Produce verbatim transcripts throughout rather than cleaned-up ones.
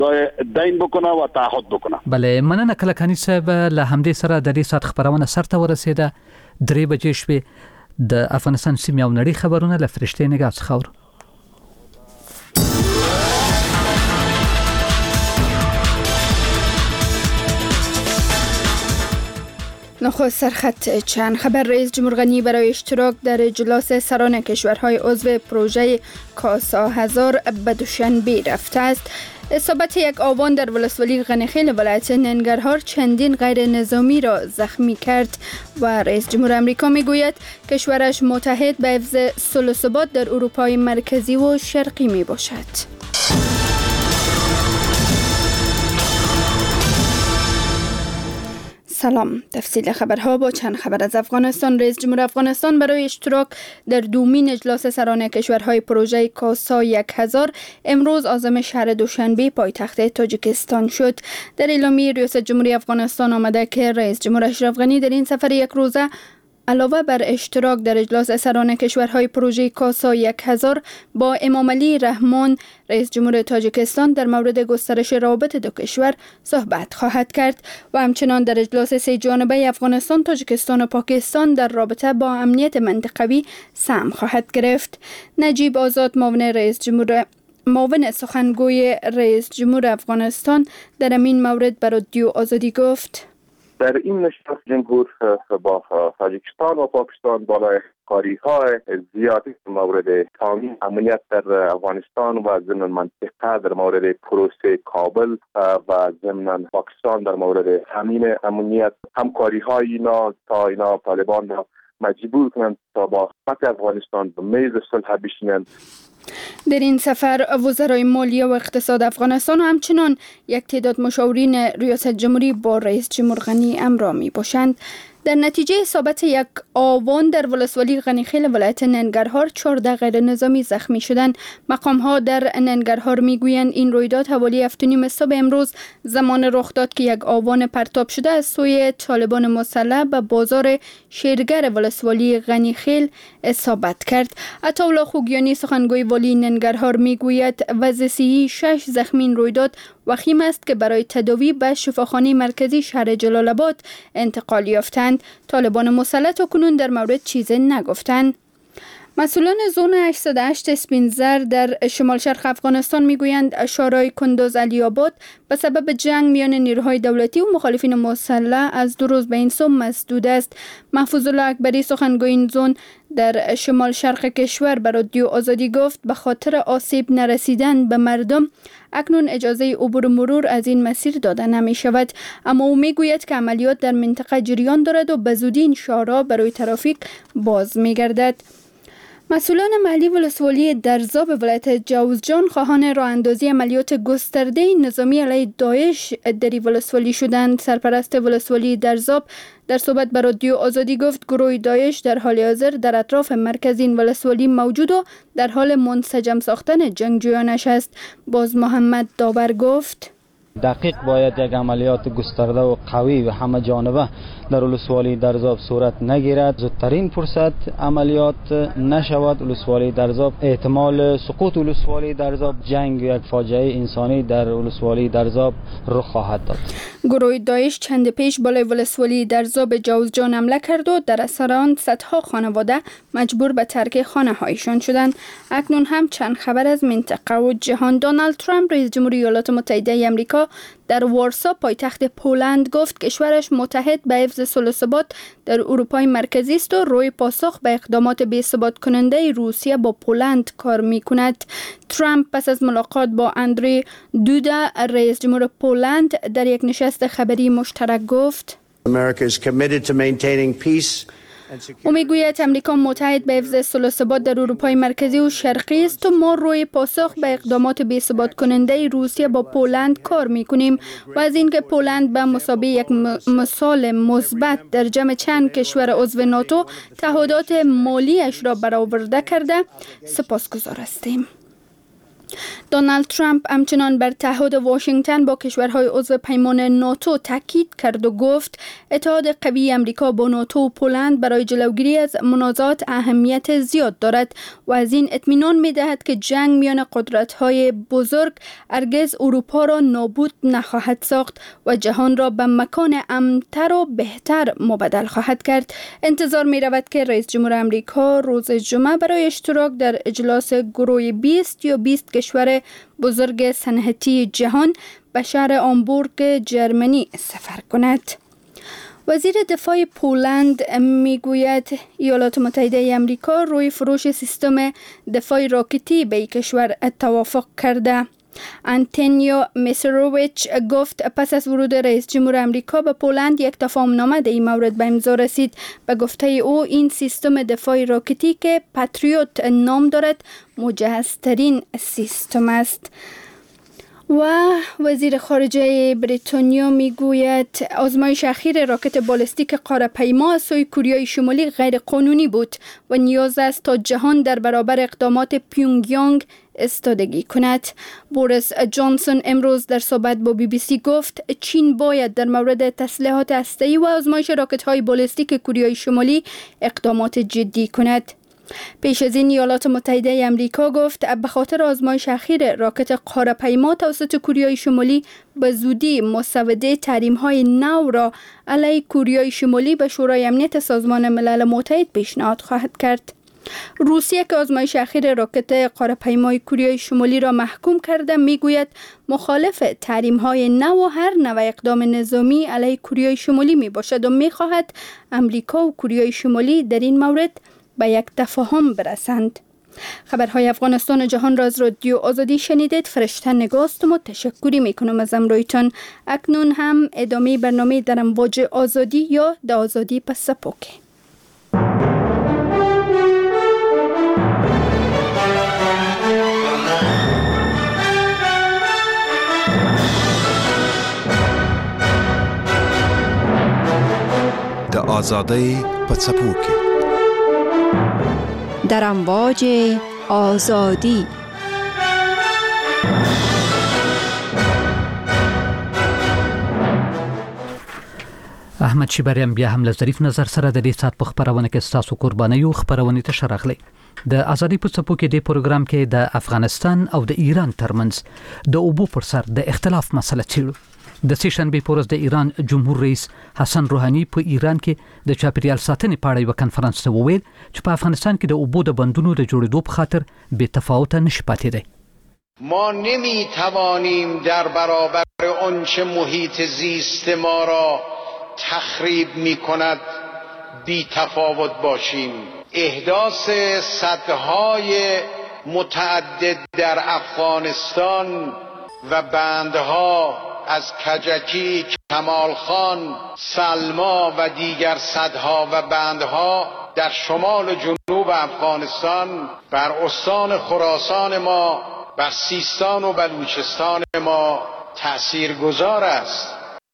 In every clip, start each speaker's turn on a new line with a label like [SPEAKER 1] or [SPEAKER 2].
[SPEAKER 1] دین بکنه و تعهد بکنه.
[SPEAKER 2] بله، مننه کلکانی صاحب. له همدې سره د دې سات خبرونه سرته ورسېده. درې بجې شوې. د افغانستان سیمې او نړۍ خبرونه له فرشتې نگاه څخه اورو.
[SPEAKER 3] نخست سرخط چند خبر. رئیس جمهور غنی برای اشتراک در اجلاس سران کشورهای عضو پروژه کاسا هزار به دوشنبه رفته است. اصابت یک آوان در ولسوالی غنیخیل ولایت ننگرهار چندین غیر نظامی را زخمی کرد و رئیس جمهور آمریکا میگوید کشورش متحد به حفظ صلح و ثبات در اروپای مرکزی و شرقی می باشد. سلام. تفصیل خبرها با چند خبر از افغانستان. رئیس جمهور افغانستان برای اشتراک در دومین اجلاس سران کشورهای پروژه کاسا یک هزار امروز عازم شهر دوشنبه پایتخت تاجیکستان شد. در اعلامیه ریاست جمهوری افغانستان آمده که رئیس جمهور اشرف غنی در این سفر یک روزه علاوه بر اشتراک در اجلاس سران کشورهای پروژه کاسا یک هزار با امام علی رحمان رئیس جمهور تاجیکستان در مورد گسترش روابط دو کشور صحبت خواهد کرد و همچنان در اجلاس سه جانبه افغانستان، تاجیکستان و پاکستان در رابطه با امنیت منطقوی سهم خواهد گرفت. نجیب آزاد معاون رئیس جمهور معاون سخنگوی رئیس جمهور افغانستان در این مورد به رادیو آزادی گفت:
[SPEAKER 4] در این نشست جمهور با تاجیکستان و پاکستان بالای کاری‌های زیادی در مورد تامین امنیت در افغانستان و ضمن منطقه در مورد پروسه کابل و ضمن پاکستان در مورد تامین امنیت همکاری‌های اینا تا اینا طالبان را مجبور کنند تا با حکومت افغانستان به میز صلح بشینند.
[SPEAKER 3] در این سفر وزرای مالیه و اقتصاد افغانستان و همچنان یک تعداد مشاورین ریاست جمهوری با رئیس جمهور غنی همراه می باشند. در نتیجه اصابت یک آوان در ولسوالی غنیخیل ولایت ننگرهار چهارده غیر نظامی زخمی شدند. مقام ها در ننگرهار میگویند این رویداد حوالی هفت و نیم صبح امروز زمان رخ داد که یک آوان پرتاب شده از سوی طالبان مسلح به بازار شیرگر ولسوالی غنیخیل اصابت کرد. عطاالله خوگیانی سخنگوی والی ننگرهار میگوید وضع صحی شش زخمی این رویداد وخیم است که برای تداوی به شفاخانه مرکزی شهر جلال آباد انتقال یافتند. طالبان مسلح تاکنون در مورد چیزی نگفتند. مسئولان زون هشتصد و هشت اسپینزر در شمال شرق افغانستان میگویند شورای کندوز علی آباد به سبب جنگ میان نیروهای دولتی و مخالفین مسلح از دو روز به این سو مسدود است. محفوظ الله اکبری سخنگوی این زون در شمال شرق کشور به رادیو آزادی گفت به خاطر آسیب نرسیدن به مردم اکنون اجازه عبور مرور از این مسیر داده نمی شود، اما او می گوید که عملیات در منطقه جریان دارد و به زودی این شارع برای ترافیک باز می گردد. مسئولان محلی ولسوالی درزاب ولایت جوزجان خواهان راه اندازی عملیات گسترده نظامی علیه داعش در ولسوالی شدند. سرپرست ولسوالی درزاب در صحبت با رادیو آزادی گفت گروه داعش در حال حاضر در اطراف مرکز این ولسوالی موجود و در حال منسجم ساختن جنگجویانش است. باز محمد داور گفت
[SPEAKER 5] دقیق باید یک عملیات گسترده و قوی و همه جانبه در ولسوالی درزاب صورت نگیرد. زودترین فرصت عملیات نشود. ولسوالی درزاب احتمال سقوط ولسوالی درزاب جنگ یک فاجعه انسانی در ولسوالی درزاب رخ خواهد داد.
[SPEAKER 3] گروه داعش چند پیش بالای ولسوالی درزاب جوزجان حمله کرد و در اثر آن صدها خانواده مجبور به ترک خانه هایشان شدند. اکنون هم چند خبر از منطقه و جهان. دونالد ترامپ رئیس جمهوری ایالات متحده آمریکا در وارسا پایتخت پولند گفت کشورش متحد به حفظ صلح و ثبات در اروپای مرکزی است و روی پاسخ به اقدامات بی‌ثبات کننده روسیه با پولند کار می‌کند. ترامپ پس از ملاقات با اندری دودا رئیس جمهور پولند در یک نشست خبری مشترک گفت
[SPEAKER 6] America is committed to maintaining peace.
[SPEAKER 3] او میگوید امریکا متحد به حفظ صلح و ثبات در اروپای مرکزی و شرقی است و ما روی پاسخ به اقدامات بی‌ثبات کننده روسیه با پولند کار میکنیم و از اینکه پولند به مثابه یک مثال مثبت در جمع چند کشور عضو ناتو تعهدات مالیش را برآورده کرده سپاسگزار هستیم. دونالد ترامپ همچنان بر تعهد واشنگتن با کشورهای عضو پیمان ناتو تاکید کرد و گفت اتحاد قوی امریکا با ناتو و پولند برای جلوگیری از منازعات اهمیت زیاد دارد و از این اطمینان می دهد که جنگ میان قدرت‌های بزرگ هرگز اروپا را نابود نخواهد ساخت و جهان را به مکان امن‌تر و بهتر مبدل خواهد کرد. انتظار می رود که رئیس جمهور امریکا روز جمعه برای اشتراک در اجلاس گروه بیست یا بیست کشور بزرگ صنعتی جهان به شهر هامبورگ جرمنی سفر کند. وزیر دفاع پولند میگوید ایالات متحده آمریکا روی فروش سیستم دفاع راکتی به کشور توافق کرده. آنتونیو میسروویچ گفت پس از ورود رئیس جمهور آمریکا به پولند یک تفاهمنامه در این مورد به امضا رسید. به گفته او این سیستم دفاع راکتی که پاتریوت نام دارد مجهزترین سیستم است. و وزیر خارجه بریتانیا میگوید آزمایش اخیر راکت بالستیک قاره‌پیما از سوی کوریای شمالی غیر قانونی بود و نیاز است تا جهان در برابر اقدامات پیونگیانگ استادگی کند. بوریس جانسون امروز در صحبت با بی بی سی گفت چین باید در مورد تسلیحات هسته‌ای و آزمایش راکت‌های بالستیک کوریای شمالی اقدامات جدی کند. پیش از این ایالات متحده آمریکا گفت به خاطر آزمایش اخیر راکت قاره‌پیما توسط کوریای شمالی به زودی مسوده تحریم‌های نو را علیه کوریای شمالی به شورای امنیت سازمان ملل متحد پیشنهاد خواهد کرد. روسیه که آزمایش اخیر راکت قاره‌پیمای کوریای شمالی را محکوم کرده میگوید مخالف تحریم‌های نو و هر نوع اقدام نظامی علیه کوریای شمالی می باشد و می‌خواهد آمریکا و کوریای شمالی در این مورد به یک تفاهم برسند. خبرهای افغانستان و جهان را از رادیو آزادی شنیدید. فرشته نگاستم و تشکری میکنم از امرویتان. اکنون هم ادامه برنامه در امواج آزادی یا د آزادی پس سپوکه.
[SPEAKER 7] د آزادی پس سپوکه
[SPEAKER 8] در امواج آزادی.
[SPEAKER 2] احمد شیبریم بیا هم له ظریف نظر سره د دې سات په خبرونه کې ستاسو قرباني او خبرونه ته شرغلي. د ازادي په څپو کې د پروګرام کې د افغانستان او د ایران ترمنځ د اوبو پر سر د اختلاف مسله چیرو. د سیشنبه پورز د ایران جمهور رئیس حسن روحانی په ایران کې د چاپیریال ساتنې په اړه یو کانفرنس ته وویل چې په افغانستان کې د اوبو د بندونو د جوړېدو په خاطر بې تفاوت نشي پاتې دی.
[SPEAKER 9] ما نمی توانیم در برابر آنچه محیط زیست ما را تخریب می کند بی تفاوت باشیم. احداث سدهای متعدد در افغانستان و بندها از کجکی، کمالخان، سلما و دیگر سدها و بندها در شمال و جنوب افغانستان بر استان خراسان ما، بر سیستان و بلوچستان ما تاثیرگذار است.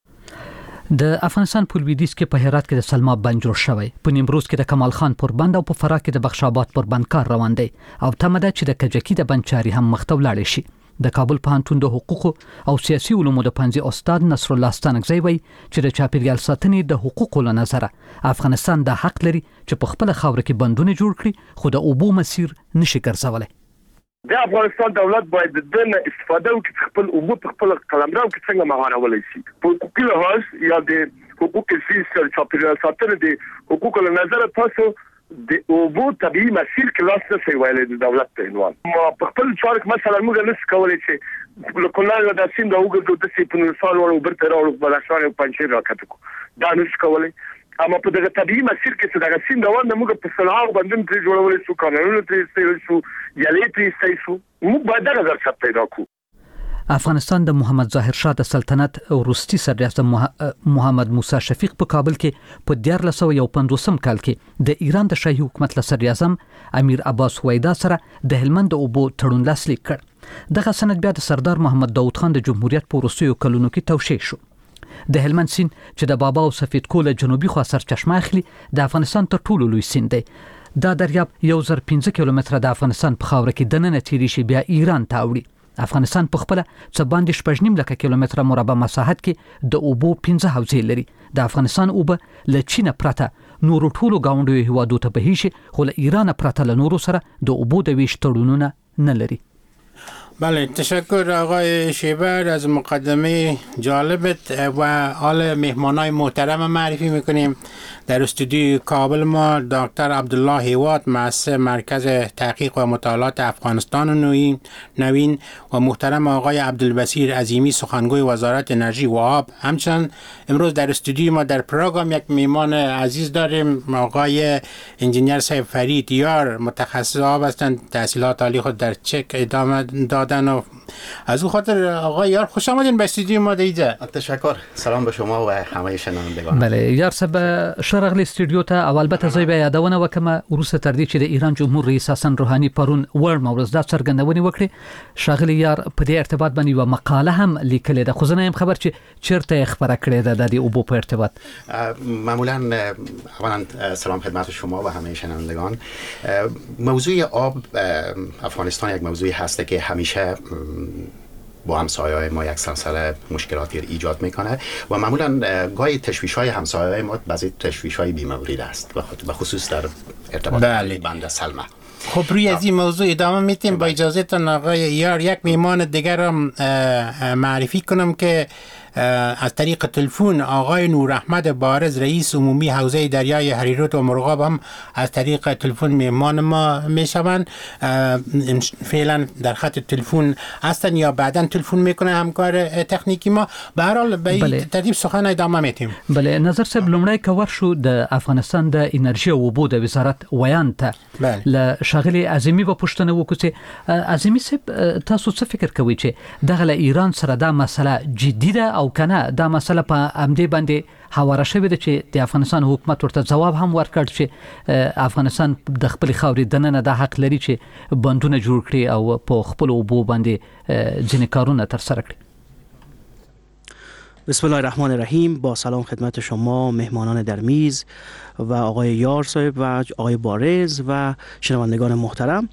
[SPEAKER 2] د افغانستان په لویدیځ کې په هرات کې د سلما بند جوړ شوی، په نیمروز کې د کمال خان پر بند او په فراه کې د بخش آباد پر بند کار روان دی او تمه ده چې د کجکی د بند چاري هم مخته ولاړ شي. د کابل پوهنتون د حقوقو او سیاسي علومو د پنځه استاد نصر الله ستانکزی وایي چې د چاپیریال ساتنې د حقوقو له نظره افغانستان د حق لري چې په خپل خاور کې بندونه جوړ کړي، خو د اوبو مسیر نشي ګرځولای.
[SPEAKER 1] د افغانستان دولت باید د دې استفاده وکړي خپل اوبو په خپل قلمرو کې څنګه مهارولای شي. په حقوقي لحاظ یا د حقوق سیاسي چاپیریال ساتنې د حقوقو له نظره تاسو د اوبو طبيعي مسیر کې لاس نه ویلې د دولت په عنوان. ما په خپل چارک مثلا موږ نه کولای چې له کله د سیند اوګه د سیپنوسان ورو برته راو بلاشان او پنځه راکته کو دا نه کولای. اما په دغه طبيعي مسیر کې چې دغه سیند روان موږ په صلاح باندې تر جوړولې شو قانونونه تر استل شو یلې تر استل شو موږ باید دا نظر څخه پیدا کو.
[SPEAKER 2] افغانستان د محمد ظاهر شاه د سلطنت وروستي سرپرست محمد موسی شفیق په کابل کې په دیار لسو یو پنځوسم کال کې د ایران د شاهي حکومت له صدر اعظم امیر عباس ویدا سره د هلمند اوبو تړون لاسلیک کړ. دغه سند بیا د سردار محمد داود خان د جمهوریت په وروستیو کلونو کې توشیح شو. د هلمند سیند چې د بابا او سفید کول جنوبي خوا سرچشمه اخلي د افغانستان تر ټولو لوی سیند دی. دا دریاب یو زر پنځه کیلومتره د افغانستان په خاوره کې دننه تیری شي بیا ایران ته وړي. افغانستان په خپل څه باندې شپږ نیم لک کیلومتره مربع مساحت کې د اوبو پنځه حوزې لري. د افغانستان اوبه له چین پرته نورو ټولو گاونډیو هیوادو ته بهیږي، خو له ایران پرته له نورو سره د اوبو د ویش تړونونه نه لري.
[SPEAKER 10] بله، تشکر آقای شیبر از مقدمه جالبت و حال مهمانای محترم معرفی میکنیم. در استودیوی کابل ما دکتر عبدالله هیوات، مؤسس مرکز تحقیق و مطالعات افغانستان نوین نوین و محترم آقای عبدالبصیر عظیمی، سخنگوی وزارت انرژی و آب. همچنین امروز در استودیوی ما در پروگرام یک میهمان عزیز داریم، آقای انجینیر صاحب فرید یار، متخصص آب هستند، تحصیلات عالی خود در چک ادامه دادن و از او خاطر آقای یار خوش آمدین به استودیوی ما دیجا.
[SPEAKER 11] تشکر. سلام به شما و همه شنوندگان.
[SPEAKER 2] بله، یار صاحب شرغلی استودیو ته اول به تزوی به یادونه وکمه وروسته تر دې چې د ایران جمهور رئیس حسن روحانی پرون ورډ مورز دا څرګندونې وکړي. شاغلی یار په دې ارتباط باندې یو مقاله هم لیکلې ده، خو زه نه خبر چې چیرته خبره کړې ده د دې اوبو په ارتباط.
[SPEAKER 11] معمولا اولا سلام خدمت شما و همه شنوندگان. موضوع آب افغانستان یک موضوعی هست که همیشه با همسایه‌های ما یک سلسله مشکلاتی ایجاد میکنه و معمولا گاهی تشویش‌های همسایه‌های ما بعضی تشویش‌های بی‌مورد است و خصوص در ارتباط
[SPEAKER 10] بله.
[SPEAKER 11] بند سلمه.
[SPEAKER 10] خب روی از این موضوع ادامه میتیم. با اجازه تان آقای یار یک میهمان دیگر هم معرفی کنم که از طریق تلفن آقای نور احمد بارز، رئیس عمومی حوزه دریای هریرود و مرغاب هم از طریق تلفن میهمان ما میشوند. فعلا در خط تلفن هستن یا بعدا تلفن میکنه همکار تکنیکی ما. به هر حال به این ترتیب سخن ادامه میتیم.
[SPEAKER 2] بله، نظر صاحب لومړی کور شو د افغانستان د انرژي او اوبو د وزارت ویان ته ل شاغلی عظیمی په پښتنه وکړي. عظیمی صاحب تاسو څه فکر کوئ چې دغه ل ایران سره دا مسله جدي ده او کنه دا مسله په امدې باندې هواره شوې ده چې د افغانستان حکومت ورته جواب هم ورکړ چې افغانستان د خپل خاورې دننه د حق لري چې بندونه جوړ کړي او په خپل اوبو باندې ځینې کارونه ترسره کړي.
[SPEAKER 12] بسم الله الرحمن الرحیم. با سلام خدمت شما مهمانان در میز و آقای یار صاحب و آقای بارز و شنوندگان محترم.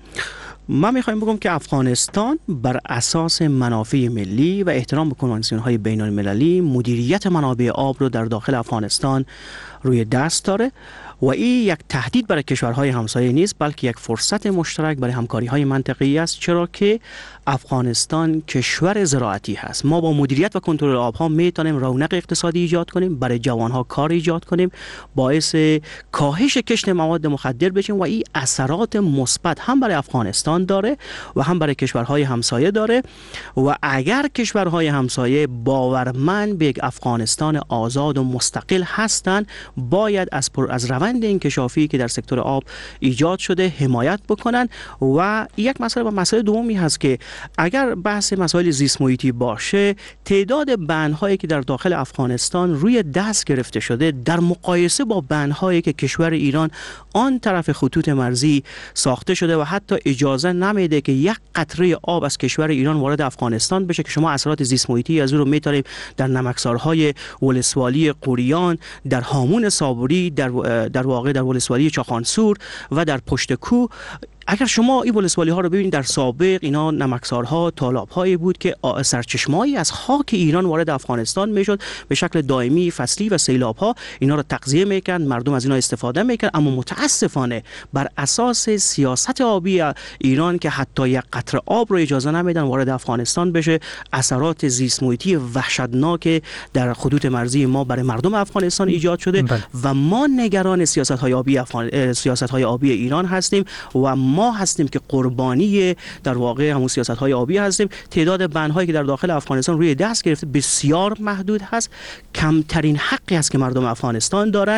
[SPEAKER 12] من میخوایم بگم که افغانستان بر اساس منافع ملی و احترام به کنوانسیون‌های بین‌المللی مدیریت منابع آب رو در داخل افغانستان روی دست داره و این یک تهدید برای کشورهای همسایه نیست، بلکه یک فرصت مشترک برای همکاری‌های منطقه‌ای است، چرا که افغانستان کشور زراعتی هست. ما با مدیریت و کنترل آبها میتونیم رونق اقتصادی ایجاد کنیم، برای جوانها کار ایجاد کنیم، باعث کاهش کشت مواد مخدر بشیم و این اثرات مثبت هم برای افغانستان داره و هم برای کشورهای همسایه داره. و اگر کشورهای همسایه باورمند به یک افغانستان آزاد و مستقل هستند، باید از پر از روند انکشافی که در سکتور آب ایجاد شده حمایت بکنن. و یک مسئله و مسئله دومی هست که اگر بحث مسائل زیست محیطی باشه، تعداد بندهایی که در داخل افغانستان روی دست گرفته شده در مقایسه با بندهایی که کشور ایران آن طرف خطوط مرزی ساخته شده و حتی اجازه نمیده که یک قطره آب از کشور ایران وارد افغانستان بشه، که شما اثرات زیست محیطی از اون رو میتونید در نمکسارهای ولسوالی قوریان، در هامون صابری، در در واقع در ولسوالی چاخانسور و در پشت کوه. اگر شما این ولسوالی ها رو ببینید، در سابق اینا نمکسارها، تالاب‌هایی بود که سرچشمه‌ای از خاک ایران وارد افغانستان میشد به شکل دائمی، فصلی و سیلاب‌ها. اینا رو تغذیه میکرد، مردم از اینا استفاده میکرد. اما متاسفانه بر اساس سیاست آبی ایران که حتی یک قطره آب رو اجازه نمیدن وارد افغانستان بشه، اثرات زیست محیطی وحشتناک در خطوط مرزی ما برای مردم افغانستان ایجاد شده. بله. و ما نگران سیاست‌های آبی افغان... سیاست‌های آبی ایران هستیم و ما هستیم که قربانی در واقع همون سیاست‌های آبی هستیم. تعداد بندهایی که در داخل افغانستان روی دست گرفته بسیار محدود هست، کمترین حقی است که مردم افغانستان دارن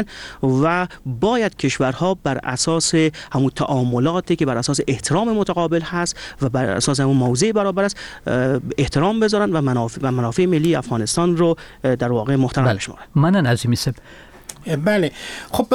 [SPEAKER 12] و باید کشورها بر اساس همون تعاملاتی که بر اساس احترام متقابل هست و بر اساس همون موضع برابر است احترام بذارن و منافع و منافع ملی افغانستان رو در واقع محترم بشمارن.
[SPEAKER 2] من عظیمی صاحب.
[SPEAKER 10] بله، خب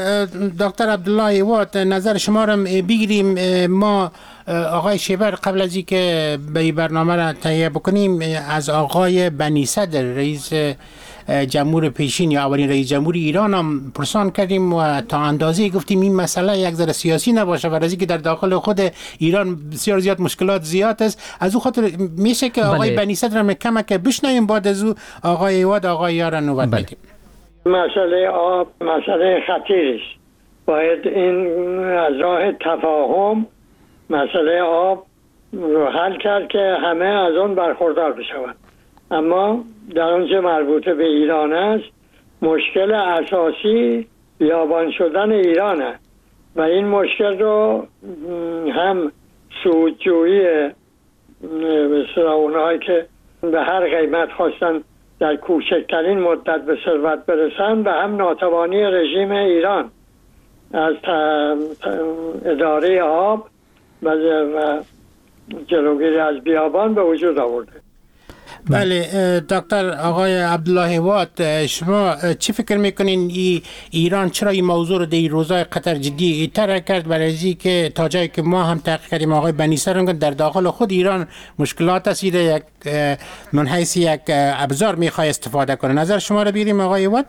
[SPEAKER 10] دکتر عبدالله هیوات، نظر شما رو بگیریم. ما آقای شیبر قبل از اینکه به برنامه را تهیه بکنیم، از آقای بنی صدر رئیس جمهور پیشین یا اولین رئیس جمهور ایران هم پرسان کردیم و تا اندازه گفتیم این مسئله یک ذره سیاسی نباشه و از اینکه در داخل خود ایران بسیار زیاد مشکلات زیاد است. از او خاطر میشه که آقای بنی صدر هم کمک بشنویم، بعد از او آقای ایواد آقای یار نوبت بدیم.
[SPEAKER 13] مسئله آب مسئله خطیری است. باید این از راه تفاهم مسئله آب رو حل کرد که همه از اون برخوردار بشوند. اما در اونچه مربوط به ایران است، مشکل اساسی بیابان شدن ایران است و این مشکل رو هم سودجویی مثل اونهایی که به هر قیمت خواستن در کوچکترین مدت به ثروت برسن و هم ناتوانی رژیم ایران از اداره آب و جلوگیری از بیابان به وجود آورده.
[SPEAKER 10] بله دکتر آقای عبدالله واد، شما چی فکر میکنین ای ایران چرا این موضوع رو در این روزهای قطر جدی تر کرد؟ برای ازی که تا جایی که ما هم تحقیق کردیم آقای بنی صدر در داخل خود ایران مشکلات است، یک من حیث یک ابزار میخواد استفاده کنه. نظر شما رو بیریم آقای واد.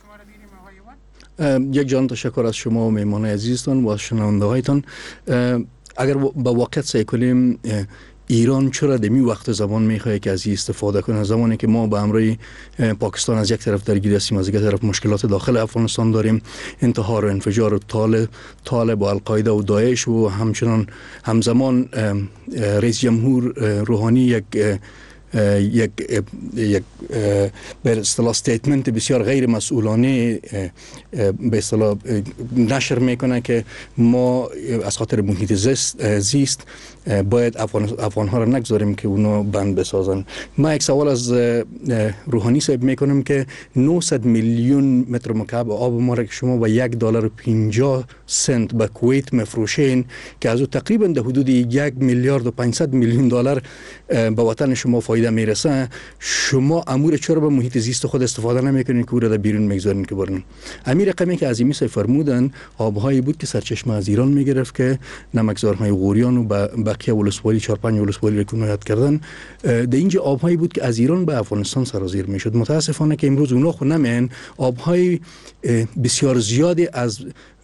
[SPEAKER 14] یک جان تشکر از شما و مهمان عزیزتان و شنونده هایتان. اگر با واقعیت سعی کنیم ایران چرا در این وقت زمان میخواد که از این استفاده کنه، زمانی که ما به همراه پاکستان از یک طرف درگیر هستیم، از یک طرف مشکلات داخل افغانستان داریم، انتحار و انفجار و طالب طالب و القاعده و داعش و همچنان همزمان رئیس جمهور روحانی یک یک یک به اصطلاح استیتمنت بسیار غیر مسئولانه به اصطلاح نشر میکنه که ما از خاطر محیط زیست باید افغان افغان ها را نگذاریم که اونو بند بسازن. ما یک سوال از روحانی صاحب میکنم که نهصد میلیون متر مکعب آب ما را که شما با یک دلار و پنجاه سنت به کویت مفروشین که از او تقریبا در حدود یک میلیارد و پانصد میلیون دلار به وطن شما فایده میرسه، شما امور چرا به محیط زیست خود استفاده نمیکنین که او را در بیرون میگذارین که برن؟ امیر رقمی که عظیمی صاحب فرمودن آبهایی بود که سرچشمه از ایران میگرفت که نمکزارهای غوریان و بقیه ولسوالی چهار پنج ولسوالی را کنایت کردن. در اینجا آبهایی بود که از ایران به افغانستان سرازیر میشد. متاسفانه که امروز اونا خود نمین آبهای بسیار زیادی از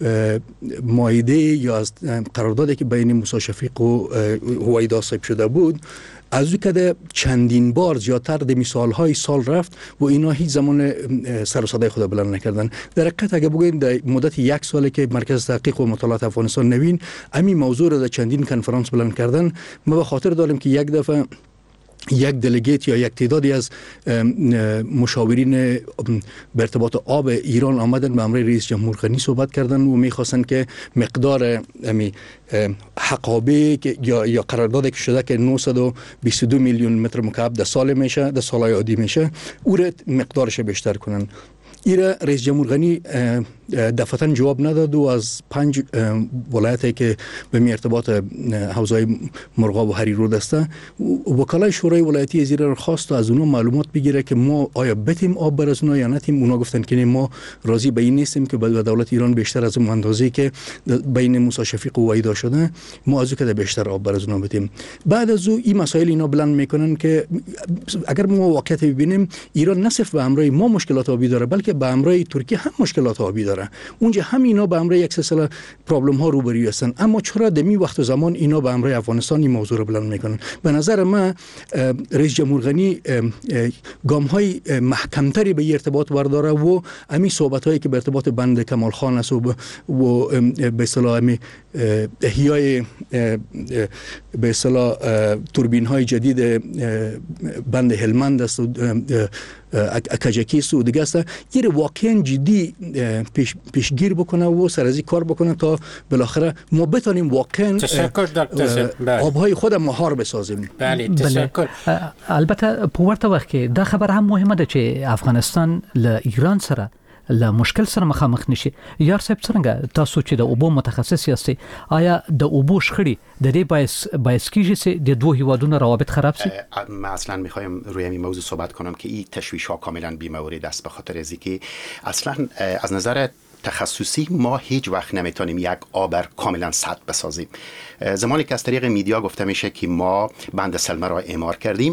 [SPEAKER 14] مایده یا از قراردادی که بین موسی شفیق و هویدا صاحب شده بود از او که چندین بار زیادتر در مثالهای سال رفت و اینا هیچ زمان سر و صدای خود بلند نکردن. در حقیقت اگه بگوین در مدت یک ساله که مرکز تحقیق و مطالعات افغانستان نوین امی موضوع را در چندین کنفرانس بلند کردن، ما به خاطر داریم که یک دفعه یک دلیگیت یا یک تعدادی از مشاورین به ارتباط آب ایران آمدن به همراه رئیس جمهور غنی صحبت کردن و میخواستن که مقدار امی حقابه یا یا قراردادی که شده که نهصد و بیست و دو میلیون متر مکعب در سال میشه، در سالهای عادی میشه، او را مقدارش بیشتر کنن. ایره رئیس جمهور غنی دفعتاً جواب نداد و از پنج ولایتی که به می ارتباط حوزه مرغاب و هریرود است وکلای شورای ولایتی از ایره خواست و از اونها معلومات بگیره که ما آیا بتیم آب بر از اونها یا نتیم. اونا گفتن که ما راضی به این نیستیم که به دولت ایران بیشتر از اون اندازه‌ای که بین موسی شفیق و وحیدا شده ما از اون که بیشتر آب بر از اونها بتیم. بعد از او این مسائل اینا بلند میکنن که اگر ما واقعیت ببینیم ایران نه صرف به همراه ما مشکلات آبی داره بلکه به همراه ترکیه هم مشکلات آبی داره. اونجا هم اینا به همراه یک سلسله پرابلم ها روبرو هستن، اما چرا دمی وقت و زمان اینا به همراه افغانستان این موضوع رو بلند میکنن؟ به نظر من رئیس جمهور غنی گام های محکمتری به ارتباط برداره و امی صحبت هایی که به ارتباط بند کمال خان است و به اصطلاح امی احیای به اصطلاح توربین های جدید بند هلمند است و اکاجکی و دیگه است، این واقعا جدی پیش پیشگیر بکنه و سرازی کار بکنه تا بالاخره ما بتونیم واقعا آبهای خود مهار بسازیم.
[SPEAKER 10] بله تشکر.
[SPEAKER 2] البته په ورته وخت کې دا خبر هم مهمه ده چې افغانستان له ایران سره له مشکل سره مخامخ نشي. یار صاحب څنګه تاسو چې د اوبو متخصص یاستئ آیا د اوبو شخړې د دې باعث باعث کیږي چې د دوه هیوادونو روابط خراب شي؟
[SPEAKER 11] من اصلا میخوایم روی این موضوع صحبت کنم که این تشویش ها کاملا بی‌مورد است، به خاطر از اینکه اصلا از نظر تخصصی ما هیچ وقت نمیتونیم یک آب کاملا سد بسازیم. زمانی که از طریق میدیا گفته میشه که ما بند سلمه را اعمار کردیم،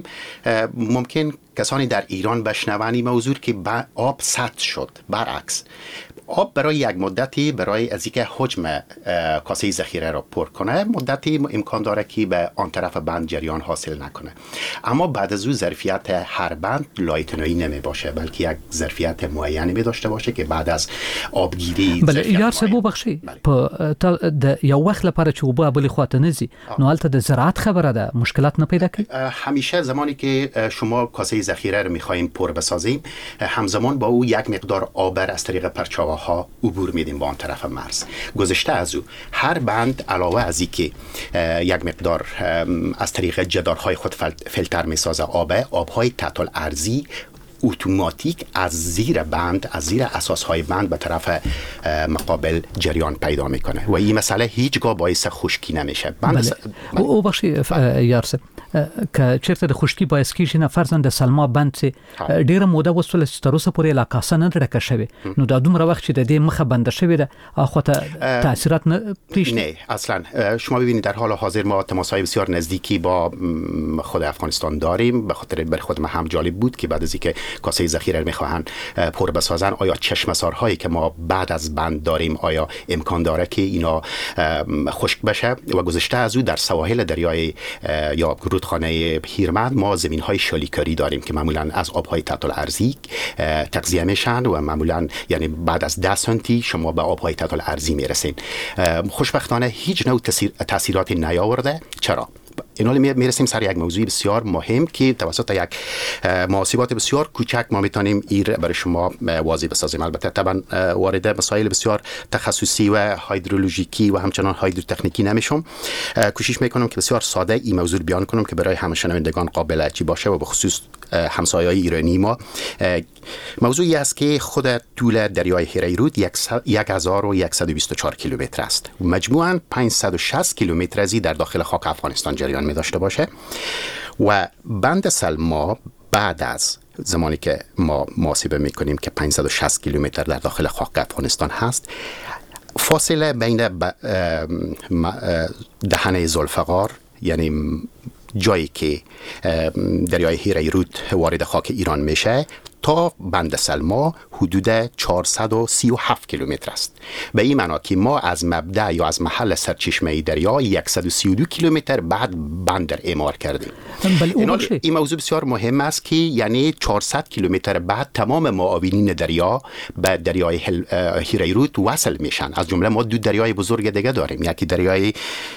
[SPEAKER 11] ممکن کسانی در ایران بشنون این موضوع که آب سد شد. برعکس، آب برای یک مدتی برای از اینکه حجم کاسه ذخیره را پر کنه مدتی امکان داره که به آن طرف بند جریان حاصل نکنه، اما بعد از او ظرفیت هر بند لایتنایی نمی باشه، بلکه یک ظرفیت معینی می داشته باشه که بعد از آبگیری
[SPEAKER 2] بله یار سبو بخشی په د یو وخت لپاره چې وبو بل خواته نزي نو البته د زراعت خبره ده مشکلات نه پیدا کوي.
[SPEAKER 11] همیشه زمانی که شما کاسه ذخیره رو می‌خوایم پر بسازیم همزمان با او یک مقدار آب از طریق پرچاوه ها عبور میدیم با آن طرف مرز. گذشته از او هر بند علاوه از اینکه یک مقدار از طریق جدارهای خود فیلتر میسازه آب، آبهای تحت الارضی اتوماتیک از زیر بند، از زیر اساسهای بند به طرف مقابل جریان پیدا میکنه و این مسئله هیچگاه باعث خشکی نمیشه. بند
[SPEAKER 2] بله. بله. او بخشی یارسه که چرته د خشکی باعث کیږي نه فرضاً د سلما بند ډیره موده وسول ستروسه پورې علاقه سن ډکه شوی نو دا دومره وخت چې د دې مخه بنده شوی ده اخو ته تاثیرات نه پیش
[SPEAKER 11] نه اصلا. شما ببینید در حال حاضر ما تماس‌های بسیار نزدیکی با خود افغانستان داریم، به خاطر بر خود ما هم جالب بود که بعد از اینکه کاسه ذخیره میخواهن پر بسازن آیا چشمسارهایی که ما بعد از بند داریم آیا امکان داره که اینا خشک بشه و گذشته از او در سواحل دریای یا رودخانه هیرمند ما زمین‌های شالیکاری داریم که معمولاً از آب‌های تحت الارضی تغذیه میشن و معمولاً یعنی بعد از ده سانتی شما به آب‌های تحت الارضی میرسین. خوشبختانه هیچ نوع تاثیراتی نیاورده. چرا؟ اینا میرسیم سر یک موضوع بسیار مهم که توسط یک محاسبات بسیار کوچک ما میتونیم ایر برای شما واضح بسازیم. البته طبعا وارد مسائل بسیار تخصصی و هیدرولوژیکی و همچنان هیدروتکنیکی نمیشم. کوشش میکنم که بسیار ساده این موضوع بیان کنم که برای همه شنوندگان قابل اجابه باشه و به خصوص همسایه‌های ایرانی ما. موضوعی است که خود طول دریای هریرود یک هزار و صد و بیست و چهار کیلومتر است. مجموعاً پانصد و شصت کیلومتر ازی در داخل خاک افغانستان جریان می داشته باشه و بند سلما بعد از زمانی که ما محاسبه میکنیم که پانصد و شصت کیلومتر در داخل خاک افغانستان هست، فاصله بین دهنه ذوالفقار یعنی جایی که دریای هریرود وارد خاک ایران میشه تا بند سلما حدود چهارصد و سی و هفت کیلومتر است. به این معنی که ما از مبدا یا از محل سرچشمه دریا صد و سی و دو کیلومتر بعد بند در اعمار کردیم. این موضوع بسیار مهم است که یعنی چهارصد کیلومتر بعد تمام معاونین دریا به دریای هریرود وصل میشن. از جمله ما دو دریای بزرگ دیگه داریم، یکی دریای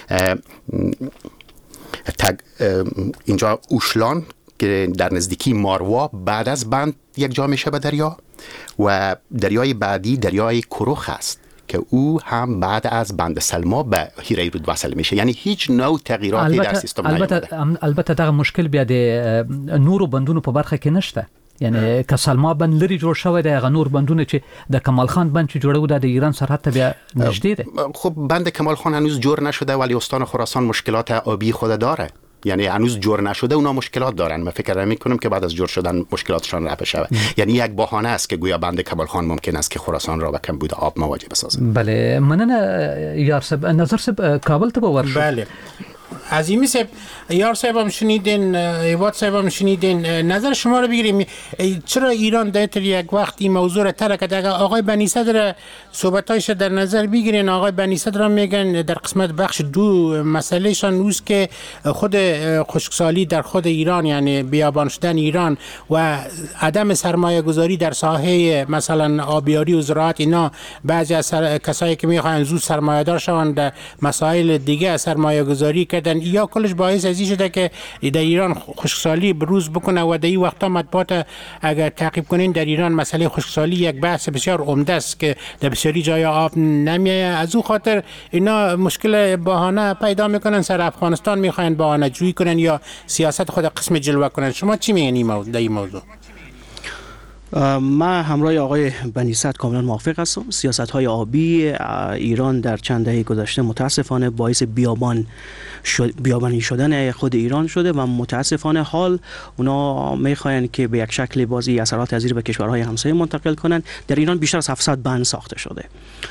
[SPEAKER 11] تگ اینجا اوشلان که در نزدیکی ماروا بعد از بند یک جا میشه به دریا و دریای بعدی دریای کروخ است که او هم بعد از بند سلما به هریرود وصل میشه. یعنی هیچ نوع تغییراتی در سیستم نیامده.
[SPEAKER 2] البته البته دا مشکل بیا د نورو بندونو په برخه کې نشته. یعنی که سلما بند لري جوړ شوی دی هغه نور بندونه چې د کمال خان بند چې جوړو د ایران سرحد ته بیا نږدې دی.
[SPEAKER 11] خب بند کمال خان هنوز جوړ نشده ولی استان خراسان مشکلات آبی خود داره، یعنی هنوز جور نشده اونا مشکلات دارن. من فکر نمی کنم که بعد از جور شدن مشکلاتشان رفع شود. یعنی یک بهانه است که گویا بند کمال خان ممکن است که خراسان را به کمبود آب مواجه بسازه.
[SPEAKER 2] بله مننه یار صاحب. نظر صاحب کابل ته ورشو.
[SPEAKER 10] بله عظیمی صاحب، یار صاحب هم شنیدین، ایواد صاحب هم شنیدین، نظر شما رو بگیریم. چرا ایران در یک وقتی موضوع را ترک کرد؟ آقای بنی صدر صحبتایش در نظر بگیرین. آقای بنی صدر هم میگن در قسمت بخش دو مسئله شان اوست که خود خشکسالی در خود ایران یعنی بیابان شدن ایران و عدم سرمایه گذاری در ساحه مثلا آبیاری و زراعت، اینا بعضی از کسایی که میخوان زود سرمایه دار شوند در مسائل دیگه سرمایه گذاری کردن، یا کلش باعث ازی شده که در ایران خشکسالی بروز بکنه و در این وقتا مطبوعات اگر تعقیب کنین در ایران مسئله خشکسالی یک بحث بسیار عمده است که در بسیاری جای آب نمیایه. از او خاطر اینا مشکل بهانه پیدا میکنن، سر افغانستان میخواین بهانه جویی کنن یا سیاست خود قسم جلوه کنن. شما چی میگین در این موضوع؟
[SPEAKER 12] من همراه آقای بنی‌صدر کاملا موافق هستم. سیاست‌های آبی ایران در چند دهه گذشته متاسفانه باعث بیابان شد، بیابانی شدن خود ایران شده و متاسفانه حال اونا میخواین که به یک شکل بازی اثرات از به کشورهای همسایه منتقل کنن. در ایران بیشتر از هفتصد بند ساخته شده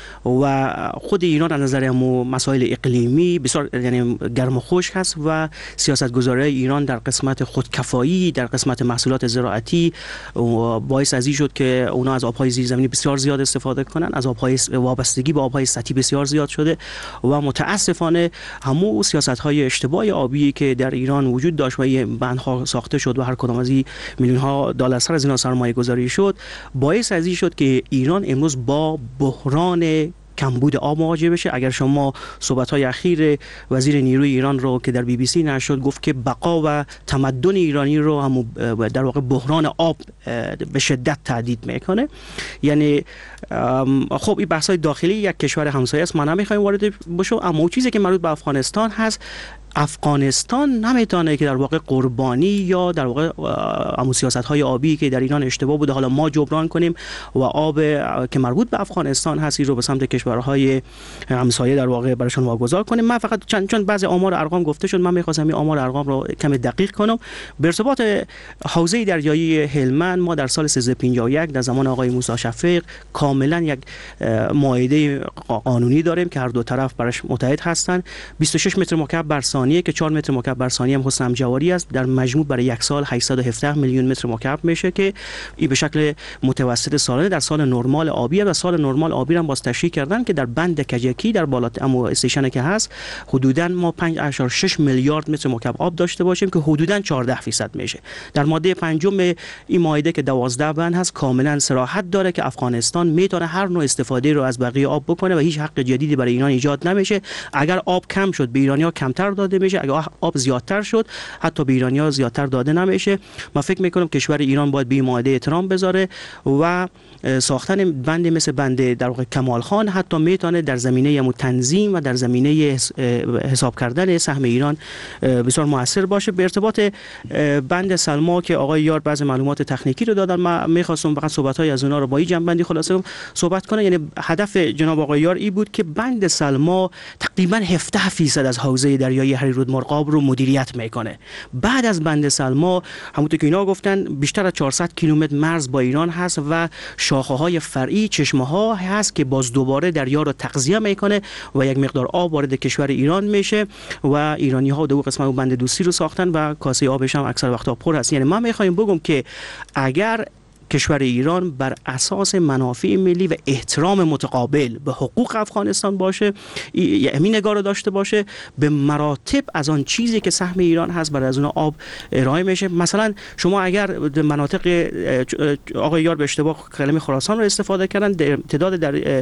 [SPEAKER 12] و خود ایران از نظر مسائل اقلیمی بسیار یعنی گرم و خشک هست و سیاست‌گذاری ایران در قسمت خودکفایی در قسمت محصولات زراعتی باعث ازی شد که اونا از آب‌های زیرزمینی بسیار زیاد استفاده کنن، از آب‌های وابستگی به آب‌های سطحی بسیار زیاد شده و متاسفانه همون سیاست‌های اشتباه آبی که در ایران وجود داشت و این بندها ساخته شد و هر کدام از این میلیون‌ها دلار سر از اینا سرمایه‌گذاری شد باعث ازی شد که ایران امروز با بحران کمبود آب مواجه بشه. اگر شما صحبت‌های اخیر وزیر نیروی ایران رو که در بی بی سی نشر شد گفت که بقا و تمدن ایرانی رو هم در واقع بحران آب به شدت تهدید میکنه. یعنی خب این بحث‌های داخلی یک کشور همسایه است، ما نمیخوایم وارد بشو، اما اون چیزی که مربوط به افغانستان هست، افغانستان نمیتونه که در واقع قربانی یا در واقع همون سیاست‌های آبی که در ایران اشتباه بوده حالا ما جبران کنیم و آب که مربوط به افغانستان هست رو به سمت کشورهای همسایه در واقع براشون واگذار کنیم. من فقط چند چون بعضی آمار و ارقام گفته شد من می‌خواستم این آمار و ارقام رو کم دقیق کنم. به ارتباط حوزه دریایی هلمند ما در سال سیزده پنجاه و یک در زمان آقای موسی شفیق کاملا یک معاهده قانونی داریم که هر دو طرف براش متحد هستند. بیست و شش متر مکعب بر ثانیه که چهار متر مکعب بر ثانیه هم حسن امجواری است، در مجموع برای یک سال هشتصد و هفده میلیون متر مکعب میشه که این به شکل متوسط سالانه در سال نرمال آبی و سال نرمال آبی هم باز تشریح کردن که در بند کجکی در بالا اما استیشن که هست حدوداً ما پنج اشار شش میلیارد متر مکعب آب داشته باشیم که حدوداً چهارده درصد میشه. در ماده پنجم این معاهده که دوازده بند هست کاملا صراحت داره که افغانستان میتونه هر نوع استفاده رو از بقیه آب بکنه و هیچ حق جدیدی برای ایران ایجاد نمیشه. اگر آب کم شد به ایرانی‌ها کمتر داده میشه، اگر آب زیادتر شد حتی به ایرانی‌ها زیادتر داده نمیشه. من فکر میکنم کشور ایران باید به این معاهده احترام بذاره و ساختن بند مثل بند در واقع کمال خان حتی میتونه در زمینه تنظیم و در زمینه حساب کردن سهم ایران بسیار موثر باشه. به ارتباط بند سلما که آقای یار بعضی معلومات تکنیکی رو دادن، من میخواستم فقط صحبت‌های از اونها رو با این جنبندی خلاصه صحبت کنم. یعنی هدف جناب آقای یار این بود که بند سلما تقریبا هفده درصد از حوزه دریایی هریرود مرغاب رو مدیریت میکنه. بعد از بند سلما همونطور که اینا گفتن بیشتر از چهارصد کیلومتر مرز با ایران هست و شاخه‌های فرعی چشمه‌ها هست که باز دوباره دریا رو تغذیه میکنه و یک مقدار آب وارد کشور ایران میشه و ایرانی‌ها دو قسمت بند دوستی رو ساختن و کاسه آبش هم اکثر وقتا پر هست. یعنی من میخوایم بگم که اگر کشور ایران بر اساس منافع ملی و احترام متقابل به حقوق افغانستان باشه، همین نگاه رو داشته باشه، به مراتب از آن چیزی که سهم ایران هست برای از اون آب ارائه میشه. مثلا شما اگر مناطق آقای یار به اشتباه کلمه خراسان رو استفاده کردن، در تعداد در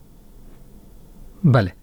[SPEAKER 2] بله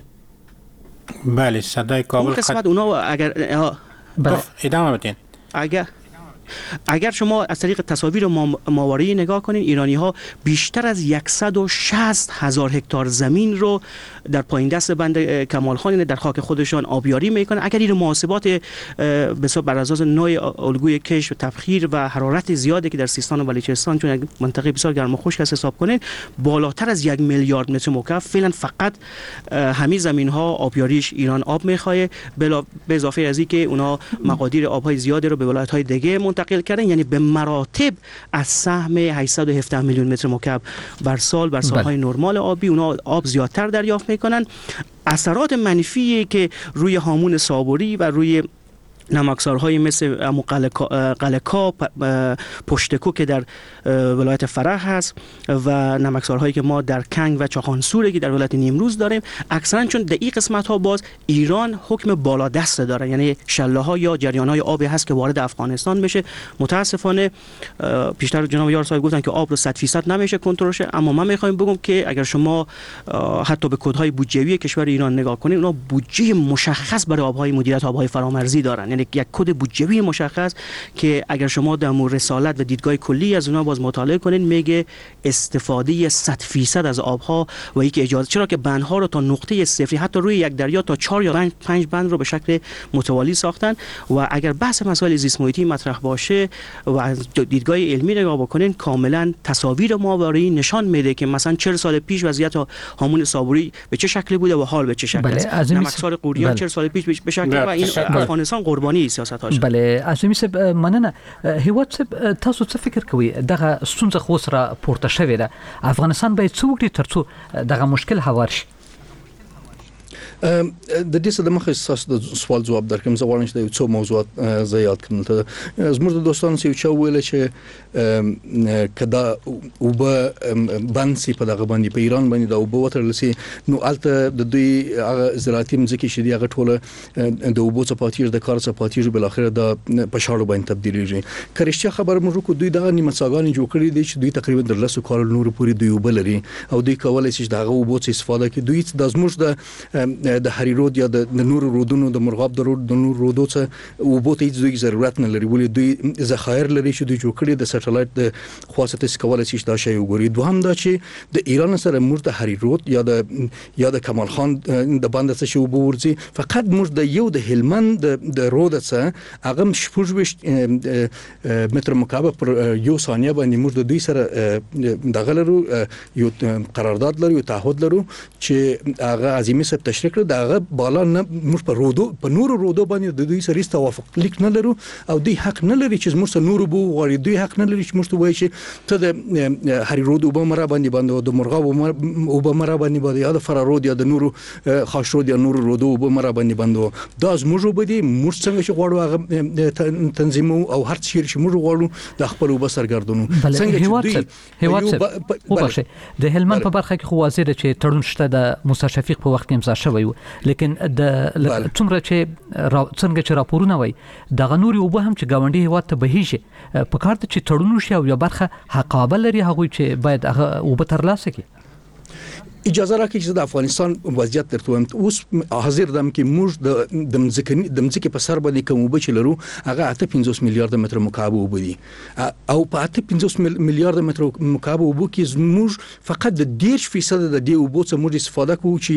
[SPEAKER 10] بله صدای کابل
[SPEAKER 12] اون قسمت اونا اگر
[SPEAKER 10] بله ادامه بدین.
[SPEAKER 12] اگر اگر شما از طریق تصاویر ماورائی نگاه کنین، ایرانی ها بیشتر از صد و شصت هزار هکتار زمین رو در پایین دست بند کمال خان در خاک خودشان آبیاری میکنن. اگر این محاسبات بسیار بر اساس نوع الگوی کش و تبخیر و حرارت زیادی که در سیستان و بلوچستان چون یک منطقه بسیار گرم و خشک است حساب کنین، بالاتر از یک میلیارد متر مکعب فعلا فقط همین زمین ها آبیاریش ایران آب میخواه، به اضافه از اینکه اونا مقادیر آبهای زیادی رو به ولایت های دیگه منتقل کردن. یعنی به مراتب از سهم هشتصد و هفده میلیون متر مکعب بر سال بر سالهای نرمال آبی اونا آب زیادتر دریافت میکنن. اثرات منفی که روی هامون صابری و روی نمکسارهای مثل قلکا، پشتکو که در ولایت فرح هست و نمکسارهایی که ما در کنگ و چاخانسوره که در ولایت نیمروز داریم، اکثرا چون در این قسمت ها باز ایران حکم بالا دست داره، یعنی شله ها یا جریان های آبی هست که وارد افغانستان میشه. متاسفانه پیشتر جناب یار صاحب گفتن که آب رو صد درصد نمیشه کنترل شه، اما من میخوایم بگم که اگر شما حتی به کدهای بودجه‌ای کشور ایران نگاه کنید، اونا بودجه مشخص برای آبهای مدیریت آبهای فرامرزی دارن. یعنی یک کد بودجوی مشخص که اگر شما در مورد رسالت و دیدگاه کلی از اونها باز مطالعه کنین میگه استفاده صد فیصد از آبها و یک اجازه، چرا که بندها رو تا نقطه صفری حتی روی یک دریا تا چهار یا پنج بند رو به شکل متوالی ساختن و اگر بحث مسائل زیست محیطی مطرح باشه و از دیدگاه علمی نگاه بکنین کاملا تصاویر ماورائی نشان میده که مثلا چهل سال پیش وضعیت هامون صابری به چه شکلی بوده و حال به چه شکلی است.
[SPEAKER 2] بله
[SPEAKER 12] نمکسار قوریان چهل سال پیش به شکلی و این افغانستان قربانی سیاست هاش.
[SPEAKER 2] بله عظیمی صاحب مننه. هیواد صاحب تاسو څه فکر کوئ دغه ستونزه خو سره پورته شوې ده، افغانستان باید څه وکړي ترڅو دغه مشکل هوار شي؟
[SPEAKER 14] د دې څه د مخه تاسو د سوال جواب درکوم. زه غواړم چې د یو څو موضوعات زه یاد کړم. ته زموږ د دوستانو سره چې ویل چې کدا وبه بانسي په دغه باندې په ایران باندې د وبه وترل سي نو الته د دوی هغه زراعتي مځکې چې دی هغه ټوله د وبو صفاتیر د کار صفاتیر بل اخر د پښاړو باندې تبدیلیږي. کریشته خبر موږ کو دوی دغه نیمه څاګانې جوړ کړې دي چې دوی تقریبا د لسو کال نور پورې دوی وبلري او دوی کولای شي دغه وبو څخه استفاده کوي. دوی د زموږ د د هری رود یا د نور رودونو د مرغاب د رود د نور رودو څخه وبو ته هیڅ ضرورت نه لري، ولې دوی ذخایر لري چې دوی جوړ کړي د سټلایټ د خاصه تاسو کولای شئ دا شی وګورئ. دوهم دا چې د ایران سره موږ د هری رود یا د یا د کمال خان د باندې څه شی وبو ورځي فقط موږ د یو د هلمند د رود څخه هغه شپږ متر مکعب پر یو ثانیه باندې موږ د دوی سره دغه لرو یو قرارداد لرو یو تعهد لرو چې هغه عظیمی سب تشریح کړ دغه بالا نه موږ په رودو په نورو رودو باندې د دوی سره توافق لیک نه لرو او دوی حق نه لري چې موږ سره نور وبو غواړي. دوی حق نه لري چې موږ ته وایي چې ته د هری رود وبو مرا باندې باندې د مرغاب وبو مرا باندې باندې یا د فرارود یا د نورو خاشرود یا نورو رودو وبو مرا باندې باندې دا زموږ وبدي موږ څنګه چې غواړو هغه تنظیم او هر څه چې موږ غواړو د خپل وبو سرګردونو
[SPEAKER 2] څنګه چې دوی هیواد وبشه د هلمند په برخه کې خو واضح ده چې تړون شته د موسی شفیق په وخت کې امضا شوی و، لیکن د څومره چې څنګه چې راپورونه وای د غنوري وبو هم چې گاونډي هیواد ته بهیږي په کار ته چې تړون شي او یو برخه حقابه لري هغه چې باید هغه وبو ترلاسه کړي.
[SPEAKER 14] اجازه راکړئ چې د افغانستان وضعیت درته وایم. اوس حاضر دم کې موږ د د مځکې د مځکې په سر باندې کوم وبچ لرو هغه اته پنځوس میلیارډ متر مکعب وبو دي او په اته پنځوس میلیارډ متر مکعب وبو کې موږ فقط د ډیر فیصد د دې وبو څخه موږ استفاده کوو چې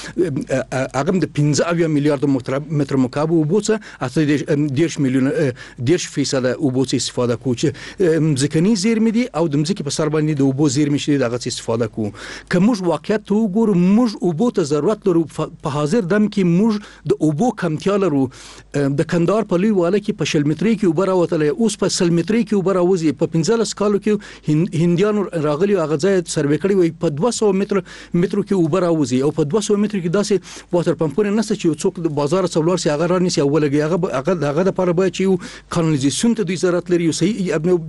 [SPEAKER 14] هغه د پنځه اویا میلیارډ متر مکعب وبو څخه اته ډیر میلیون ډیر فیصد وبو څخه استفاده کوو چې مځکني زیرمې دي او د مځکې په سر باندې د وبو زیرمې شي دغه څخه استفاده کوو. کوم واقعیت ته وګورو موږ اوبو ته ضرورت لرو. په حاضر دم کې موږ د اوبو کمتیا لرو. د کندهار په لوی واله کې په شل متري کې اوبه راوتلې اوس په سل متري کې اوبه راوځي. په پنځلس کالو کې هندیانو راغلي هغه ځای سروې کړی وي په دوه سوه متر مترو کې اوبه راوځي او په دوه سوه متر کې داسې واتر پمپونه نشته چې څوک د بازار څولور سي هغه رانیسي او ولګي هغه هغه هغه د لپاره باید چې کانالیزیشن ته دوی ضرورت لري او صحیح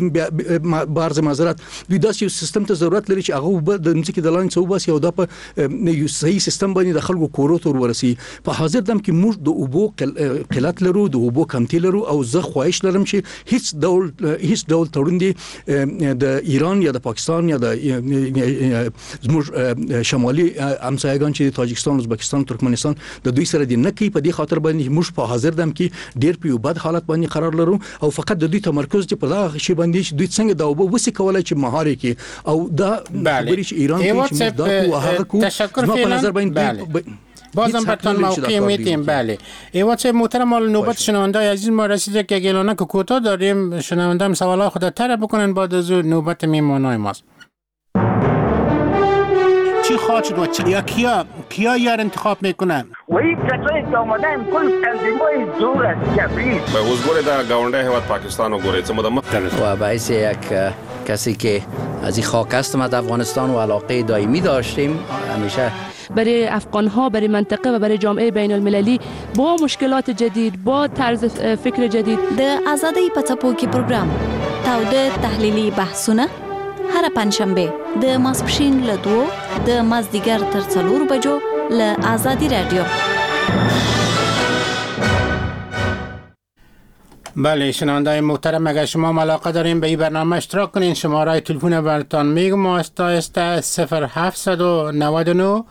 [SPEAKER 14] بارز معذرت دوی داسې یو سیستم ته ضرورت لري چې هغه د مځکې د لاندې څوباسي او د په یو صحیح سیستم باندې د خلکو کورو ته ورسي. په حاضر دم کې موږ د اوبو قلت لرو د اوبو کمتي لرو او زه خواهش لرم چې هیڅ ډول هیڅ ډول تړون دی د ایران یا د پاکستان یا د زموږ شمالي همسایگان چې تاجکستان ازبکستان ترکمنستان د دوی سره دی نه کوي. په دې خاطر باندې موږ په حاضر دم کې ډیر په بد حالت باندې قرار لرو او فقط د دوی تمرکز دی په دغه شی باندې چې دوی څنګه د اوبو وسی کولای چې مهاري کې او دا خبرې چې ایران کې چې دا کو هغه کو
[SPEAKER 10] تشکر فعلا. بله بازم برتان موقعی میتیم. بله ایوات صاحب محترم نوبت شنونده عزیز ما رسیده که گلانه که کوتاه داریم شنونده هم سوالات خود تره بکنن بعد از نوبت میمانای ماست. چی خواهد شد و چی یا کیا کیا یار انتخاب میکنن
[SPEAKER 15] و این کسایی که آمدن کل تنظیمای دور از جبریل
[SPEAKER 16] به حضور در گاونده هیواد پاکستان و گوره چه مدام
[SPEAKER 17] و باعث یک کسی که از این خاک هستم از افغانستان و علاقه دائمی داشتیم همیشه
[SPEAKER 18] برای افغان‌ها برای منطقه و برای جامعه بین المللی با مشکلات جدید با طرز فکر جدید
[SPEAKER 19] د آزادی په څپو کې پروګرام تاوده تحلیلی بحثونه هر پنځشنبه د ماسپښین له دوه د مازدیګر تر څلور بجو له آزادی رادیو.
[SPEAKER 10] بله شنونده‌های محترم اگر شما علاقه دارین به این برنامه اشتراک کنین شماره تلفن براتون میگم آهسته آهسته صفر هفتصد و نود و نه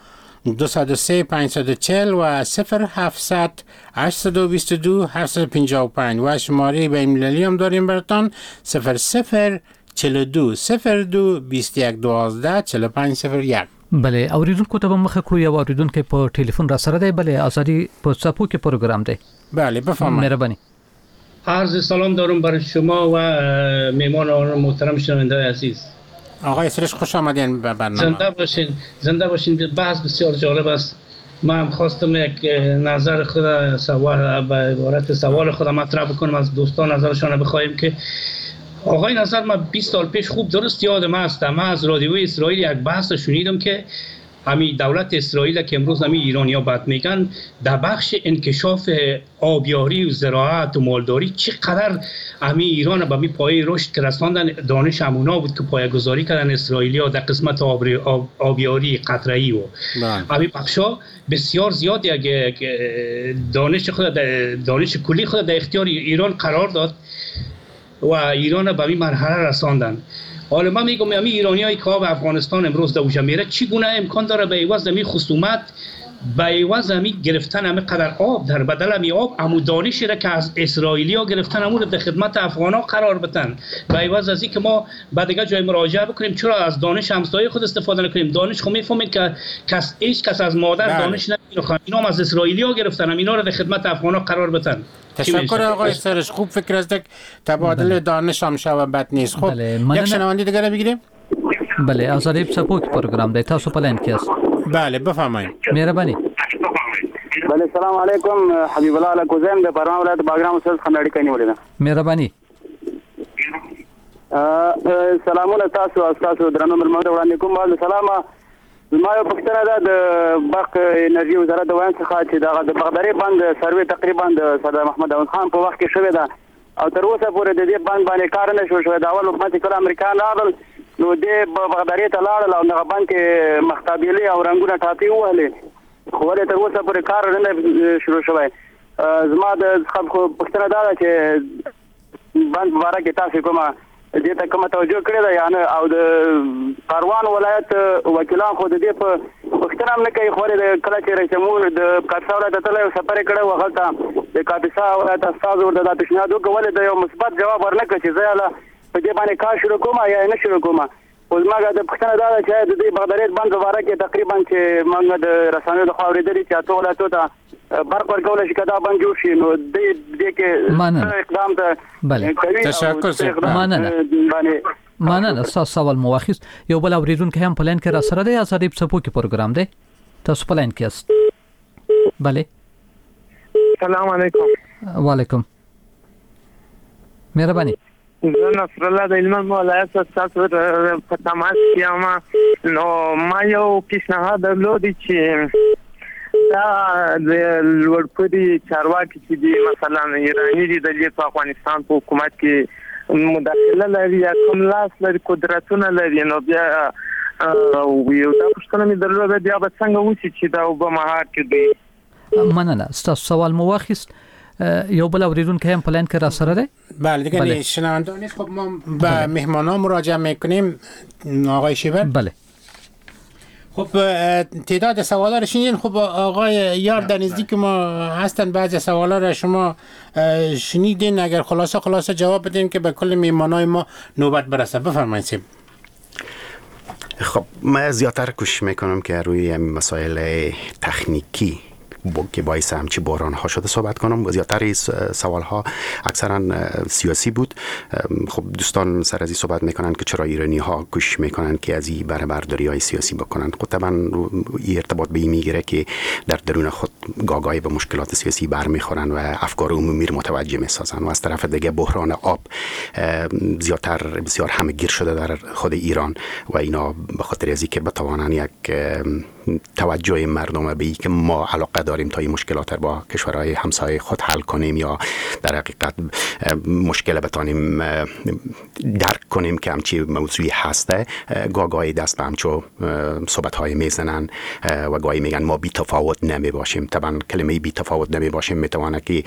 [SPEAKER 10] دو صد و سه پانصد و چهل و صفر هفتصد هشتصد و بیست و دو هفتصد و پنجاه و پنج و شماره بین المللی هم داریم براتان صفر صفر چهل و دو صفر دو بیست و یک دوازده چهل و پنج صفر یک.
[SPEAKER 2] بله اوریدونکو ته مخه کړو یا اوریدونکو په ټلیفون را سره دی. بله ازادي په څپو کې پروګرام دی.
[SPEAKER 10] بله بفرمایید.
[SPEAKER 2] مهربانی.
[SPEAKER 20] عرض سلام دارم برای شما و میهمانان محترم شنونده‌های عزیز.
[SPEAKER 10] آقای سرش خوش آمدین به برنامه.
[SPEAKER 20] زنده باشین. زنده باشین. بحث بسیار جالب است. من هم خواستم یک نظر خود سوال به عبارت سوال خود مطرح بکنم، از دوستان نظرشان بخوایم که آقای نظر من بیست سال پیش خوب درست یادم است، من از رادیوی اسرائیل یک بحث شنیدم که همین دولت اسرائیل که امروز همین ایرانی‌ها بد میگن در بخش انکشاف آبیاری و زراعت و مالداری چقدر همین ایران به می پایه رشد که رساندن، دانش همونا بود که پایه‌گذاری کردن اسرائیلی‌ها در قسمت آب آبیاری قطره‌ای و همین بخشا بسیار زیاد یک دانش خود دانش کلی خود در اختیار ایران قرار داد و ایران به این مرحله رساندن. حالا من میگم همین ایرانیایی که به افغانستان امروز دوجه میره چگونه امکان داره به عوض همین خصومت به عوض همین گرفتن همین قدر آب در بدل همین آب همون دانشی را که از اسرائیلی ها گرفتن همون در خدمت افغان ها قرار بدن، به عوض از این که ما بعد دیگه جای مراجعه بکنیم چرا از دانش همسایه خود استفاده نکنیم. دانش خو میفهمید که کس هیچ کس از مادر بله. دانش نمیخواد، اینا هم از اسرائیلی ها گرفتن هم اینا را در خدمت افغان ها قرار بدن.
[SPEAKER 10] تشکر آقای سرش، خوب فکر است که تبادل بله. دانش هم شوه بد نیست. خب بله. یک شنونده دیگه بگیریم.
[SPEAKER 2] بله ازادی سپورت پروگرام دی تاسو پلان کې است.
[SPEAKER 10] بله بفرمایید.
[SPEAKER 2] مهرباني.
[SPEAKER 21] بله سلام علیکم، حبیب الله الکوزم د پروان ولایت باګرام سره خنډی کني ولیدا.
[SPEAKER 2] مهرباني.
[SPEAKER 21] سلامونه تاسو او تاسو درنو ملمنو وړاندې کوم. بل سلام. ما یو پښتنه ده د برق انرژي وزارت د وایي څخه چې د بغدادي بند سروې تقریبا د صدر محمد داود خان په وخت کې شوې ده او تر اوسه پورې د دې بند باندې کار نه شو شوی. د اول حکومت کله امریکایان راغلل نو دې بغدادي ته لاړل او هغه بند کې مختابیلې او رنګونه ټاپې وهلې، خو ولې تر اوسه پورې کار نه شروع شوی. زما د پښتنه دا ده چې بند په باره کې تاسو کومه دې ته کومه توجه کړې ده یا نه، او د پروان ولایت وکیلان خو د دې په پښتنه هم نه کوي، خو د کله چې رئیس جمهور د کاپیسا ولایت ته تللی سفر یې کړی و هلته د کاپیسا ولایت استازو ورته دا پیشنهاد وکړ ولې د یو مثبت جواب ورنه کړ چې زه یې په دې باندې کار شروع کوم یا نه شروع کوم. خو زما د پښتنه دا ده چې د دې بغدادي بند په باره کې تقریبا چې موږ د رسنیو لخوا اورېدلي چې اتو ولایتو ته برق ورکولی شي که دا بند جوړ شي نو دې دې کې اقدام ته
[SPEAKER 2] کوي.
[SPEAKER 10] تشکر
[SPEAKER 2] مننه مننه تاسو سوال مو واخیست. یو بل اوریدونکو هم پلان کې را سره دی ازادي سپو کې پروګرام دی تاسو پلان کې است. بله
[SPEAKER 22] سلام علیکم.
[SPEAKER 2] وعلیکم مهرباني.
[SPEAKER 22] زه نصر الله د علم ولایت تاسو په تماس کې یم. نو ما یو پیشنهاد درلود چې دا د لوړپوړي چارواکي چې دي مثلا ایرانی دي د افغانستان په حکومت کې مداخله لري یا کوم لاس لري قدرتونه لري نو بیا یو دا پوښتنه مې درلوده بیا به څنګه وشي چې دا وبمهار کې دی.
[SPEAKER 2] مننه ستاسو سوال مو واخیست. یو بل اوریدونکو هم پلان کې را سره دی.
[SPEAKER 10] بله دیگه شنونده نیست. خب ما به مهمانان مراجعه میکنیم آقای شیبر.
[SPEAKER 2] بله
[SPEAKER 10] خب تعداد سوالا رو شنیدین. خب آقای یار در نزدیک ما هستن، بعضی سوالا رو شما شنیدین، اگر خلاصه خلاصه جواب بدین که به کل مهمانای ما نوبت برسه. بفرمایید.
[SPEAKER 11] خب من زیادتر کوشش میکنم که روی مسائل تکنیکی که باعث همچی باران ها شده صحبت کنم. زیادتر سوال ها اکثرا سیاسی بود. خب دوستان سر از این صحبت میکنن که چرا ایرانی ها کوشش میکنن که از این بره برداری های سیاسی بکنن. خب طبعا این ارتباط به این میگیره که در درون خود گاگای به مشکلات سیاسی برمیخورن و افکار عمومی رو متوجه میسازن و از طرف دیگه بحران آب زیادتر بسیار همه‌گیر شده در خود ایران و اینا به خاطر از اینکه بتوانن یک توجه مردم به این که ما علاقه داریم تا این مشکلات رو با کشورهای همسایه خود حل کنیم یا در حقیقت مشکل بتانیم درک کنیم که همچی موضوعی هسته، گاگای دست به همچو صحبت های میزنن و گاهی میگن ما بی تفاوت نمی باشیم. طبعا کلمه بی تفاوت نمی باشیم میتونه که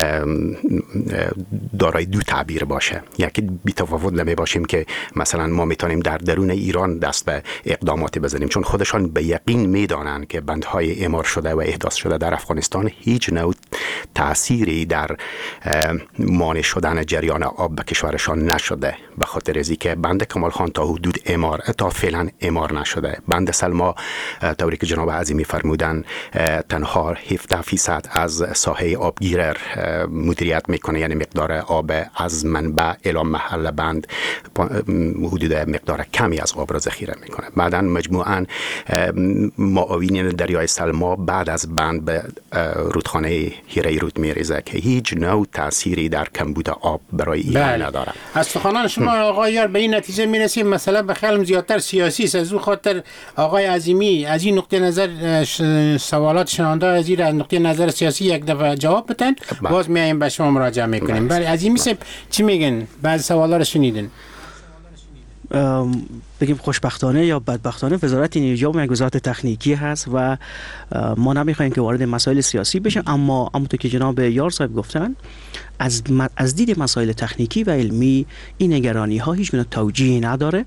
[SPEAKER 11] دارای دو تعبیر باشه. یکی بی تفاوت نمی باشیم که مثلا ما میتونیم در درون ایران دست به اقداماتی بزنیم چون خودشان به یقین این میدانند که بندهای اعمار شده و احداث شده در افغانستان هیچ نوع تأثیری در مانع شدن جریان آب به کشورشان نشده، به خاطر از اینکه بند کمال خان تا حدود اعمار تا فعلا اعمار نشده. بند سلما طوری که جناب عظیمی فرمودن تنها هفده فیصد از ساحه آبگیر مدیریت میکنه، یعنی مقدار آب از منبع الی محل بند حدود مقدار کمی از آب را ذخیره میکنه. بعدا مجموعاً معاونین دریای سلما بعد از بند به رودخانه هیره رود میریزه که هیچ نوع تأثیری در کمبود آب برای ایران نداره.
[SPEAKER 10] از سخنان شما آقای یار به این نتیجه میرسیم مثلا به خیلی زیادتر سیاسی است. از اون خاطر آقای عظیمی از این نقطه نظر سوالات شنونده از این نقطه نظر سیاسی یک دفعه جواب بدن، باز میایم به شما مراجعه میکنیم. برای عظیمی صاحب چی میگن؟ بعضی سوالا رو شنیدن.
[SPEAKER 12] بگیم خوشبختانه یا بدبختانه وزارت انرژی یک وزارت تکنیکی هست و ما نمیخوایم که وارد مسائل سیاسی بشیم، اما همونطور که جناب یار صاحب گفتن از از دید مسائل تکنیکی و علمی این نگرانی ها هیچ گونه توجیهی نداره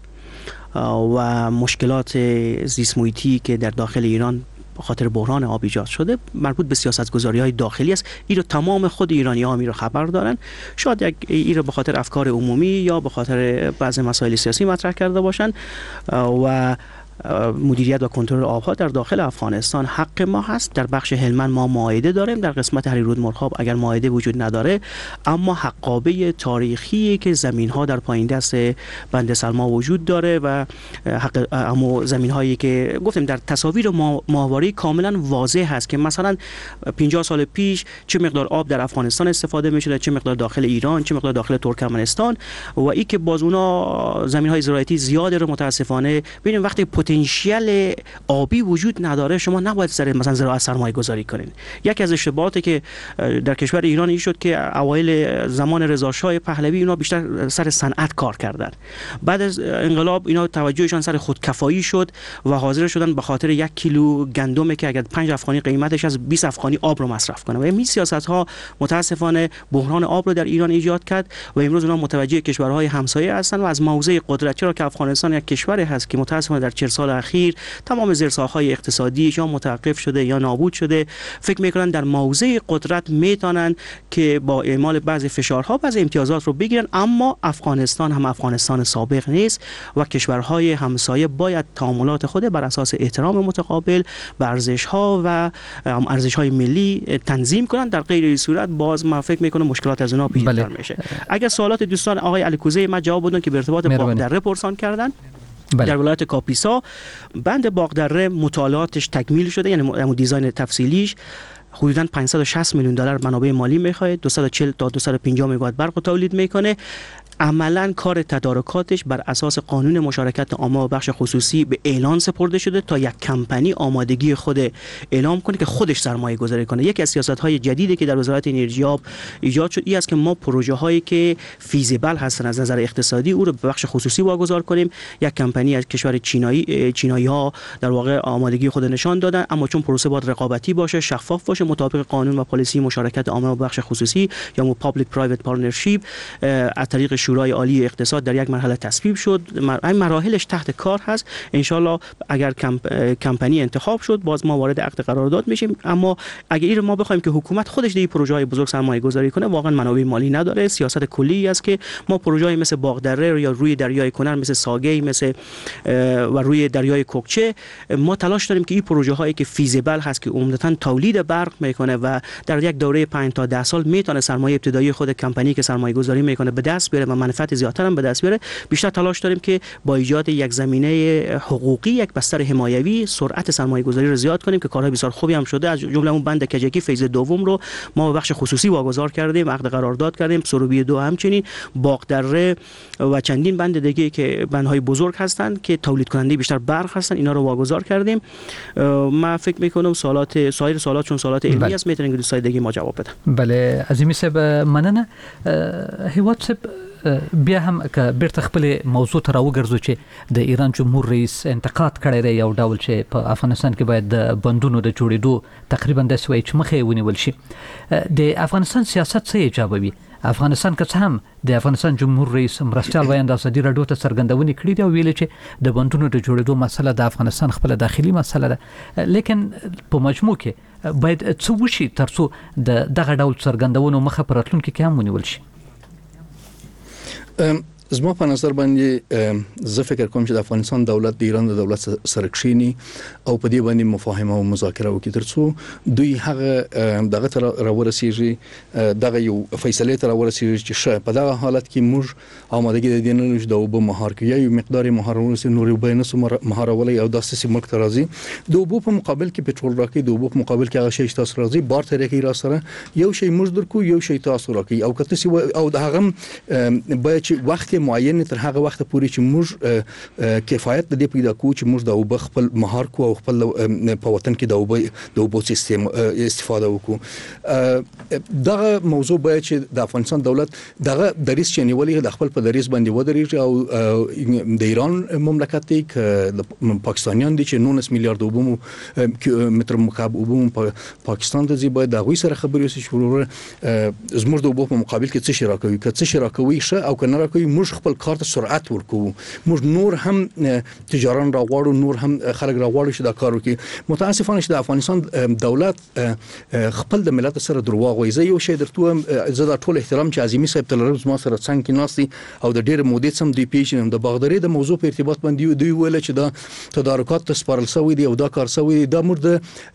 [SPEAKER 12] و مشکلات زیست محیطی که در داخل ایران خاطر بحران آب ایجاد شده مربوط به سیاستگذاری‌های داخلی است. این رو تمام خود ایرانی‌ها می رو خبر دارن. شاید یک این رو به خاطر افکار عمومی یا به خاطر بعضی مسائل سیاسی مطرح کرده باشند و مدیریت و کنترل آبها در داخل افغانستان حق ما هست. در بخش هلمند ما معاهده داریم، در قسمت هریرود مرغاب اگر معاهده وجود نداره، اما حقابه تاریخی که زمین ها در پایین دست بند سلما وجود داره و حق اما زمین هایی که گفتیم در تصاویر ماهواره کاملا واضح هست که مثلا پنجاه سال پیش چه مقدار آب در افغانستان استفاده میشده، چه مقدار داخل ایران، چه مقدار داخل ترکمنستان و ای که باز اونا زمین های زراعتی زیاده رو متاسفانه ببینیم وقتی پتانسیل آبی وجود نداره شما نباید سر مثلا زراعت سرمایه گذاری کنین. یکی از اشتباهاتی که در کشور ایران این شد که اوایل زمان رضا شاه پهلوی اینا بیشتر سر صنعت کار کردن. بعد از انقلاب اینا توجهشان سر خودکفایی شد و حاضر شدن به خاطر یک کیلو گندمی که اگر پنج افغانی قیمتش از بیست افغانی آب رو مصرف کنه و این سیاست ها متاسفانه بحران آب رو در ایران ایجاد کرد و امروز اونا متوجه کشورهای همسایه هستن و از موضع قدرت، چرا که افغانستان یک کشوری هست که متاسفانه در چهل سال اخیر تمام زیرساخت‌های اقتصادی یا متوقف شده یا نابود شده، فکر میکنن در موضع قدرت میتونن که با اعمال بعضی فشارها بعضی امتیازات رو بگیرن، اما افغانستان هم افغانستان سابق نیست و کشورهای همسایه باید تعاملات خود بر اساس احترام متقابل به ارزش‌ها و ارزش‌های ملی تنظیم کنن. در غیر این صورت باز ما فکر میکنم مشکلات از اونها پیش‌تر میشه. اگر سوالات دوستان آقای علیکوزی ما جواب بدن که به ارتباط با دره پرسان کردن. بله. در ولایت کاپیسا بند باغدره مطالعاتش تکمیل شده، یعنی دیزاین تفصیلیش حدوداً پانصد و شصت میلیون دلار منابع مالی میخواد، دویست و چهل تا دویست و پنجاه مگاوات برق تولید میکنه. عملا کار تدارکاتش بر اساس قانون مشارکت عامه و بخش خصوصی به اعلان سپرده شده تا یک کمپانی آمادگی خود اعلام کنه که خودش سرمایه گذاری کنه. یکی از سیاست‌های جدیدی که در وزارت انرژی آب ایجاد شد این است که ما پروژه هایی که فیزیبل هستن از نظر اقتصادی او رو به بخش خصوصی واگذار کنیم. یک کمپانی از کشور چینایی چینایی ها در واقع آمادگی خود نشان دادن، اما چون پروسه باید رقابتی باشه، شفاف باشه، مطابق قانون و پالیسی مشارکت عامه و بخش خصوصی یا پابلیک پرایوت پارتنرشیپ از طریق شورای عالی اقتصاد در یک مرحله تصویب شد. این مراحلش تحت کار هست. ان شاء الله اگر کمپ... کمپانی انتخاب شد باز ما وارد عقد قرارداد میشیم، اما اگر این ما بخوایم که حکومت خودش در پروژه های بزرگ سرمایه گذاری کنه واقعا منابع مالی نداره. سیاست کلی است که ما پروژه های مثل باغدره یا روی دریای کنر، مثل ساگی، مثل و روی دریای کوکچه ما تلاش داریم که این پروژه هایی که فیزیبل هست که عمدتاً تولید برق میکنه و در یک دوره پنج تا ده سال میتونه سرمایه ابتدایی خود کمپانی که سرمایه گذاری میکنه به دست بیاره و منفعت زیادتر هم به دست بیاره، بیشتر تلاش داریم که با ایجاد یک زمینه حقوقی، یک بستر حمایوی، سرعت سرمایه گذاری رو زیاد کنیم که کارهای بسیار خوبی هم شده. از جمله اون بند کجکی فیز دوم رو ما به بخش خصوصی واگذار کردیم، عقد قرارداد کردیم. سروبی دو همچنین، باغدره و چندین بند دیگه که بندهای بزرگ هستند که تولید کننده بیشتر برق هستن، اینا رو واگذار کردیم. ما فکر میکنم سوالات سایر سوالات چون سوالات علمی است میتونن دوستای دیگه ما جواب بدن.
[SPEAKER 2] بله عظیمی صاحب مننه. هیواد صاحب بیا هم که بیرته خپل موضوع ته راوګرځو چې د ایران جمهور رئیس انتقاد کړی دی یو ډول چې په افغانستان کې باید د بندونو د جوړېدو تقریبا داسې وایي چې مخه یې ونیول شي. د افغانستان سیاست څه ایجابوي افغانستان که څه هم د افغانستان جمهور رئیس مرستیال وایند ازادي راډیو ته څرګندونې کړې دي او ویل چې د بندونو د جوړېدو مسله د افغانستان خپل داخلي مسله ده، لیکن په مجموع کې باید څه وشي ترڅو د دغه ډول څرګندونو مخه پر راتلونکي کې هم ونیول شي.
[SPEAKER 14] زما په نظر باندې زه فکر کوم چې د افغانستان دولت د ایران د دولت سره کښینی او په دې باندې مفاهمه او مذاکره وکړي ترڅو دوی هغه دغه تر راورسیږي دغه یو فیصله تر راورسیږي چې شه په دغه حالت کې موږ آمادګي د دین نه د وب مهار کې یو مقدار مهار ورسې نور بینه مهارولي او داسې ملک ترازی د وب په مقابل کې پټرول راکې د وب په مقابل کې هغه شی تاسو راځي بار تر کې را سره یو شی موږ درکو یو شی تاسو راکې او کته سی او د هغه باید چې وخت معین تر هغه وخت پورې چې موږ کفایت د دې پیدا کوو چې موږ د وب خپل مهار کو او خپل په وطن کې د وب د وب سیستم استفاده وکړو. دغه موضوع باید چې د افغانستان دولت دغه دریس چې نیولې د خپل په دریس باندې ودرېږي او د ایران مملکت کې پاکستانیان دي چې نولس میلیارډ وب متر مکعب وب په پاکستان ته ځي باید د غوي سره خبرې وشي شروع زموږ د وب په مقابل کې څه شي راکوي که څه شي راکوي شه او کنه راکوي موږ خپل کار ته سرعت ورکو، موږ نور هم تجاران راغواړو، نور هم خلک راغواړو چې دا کار وکړي. متاسفانه چې د افغانستان دولت خپل د ملت سره دروغ وایي. زه یو شی درته زه د ټول احترام چې عظیمی صاحب تلرز ما سره څنګه کې ناسي او د ډېر مودې سم دی پیژنم د باغداري د موضوع په ارتباط باندې دوی ویل چې دا تدارکات تسپارل شوی دی او دا کار شوی دی د مرده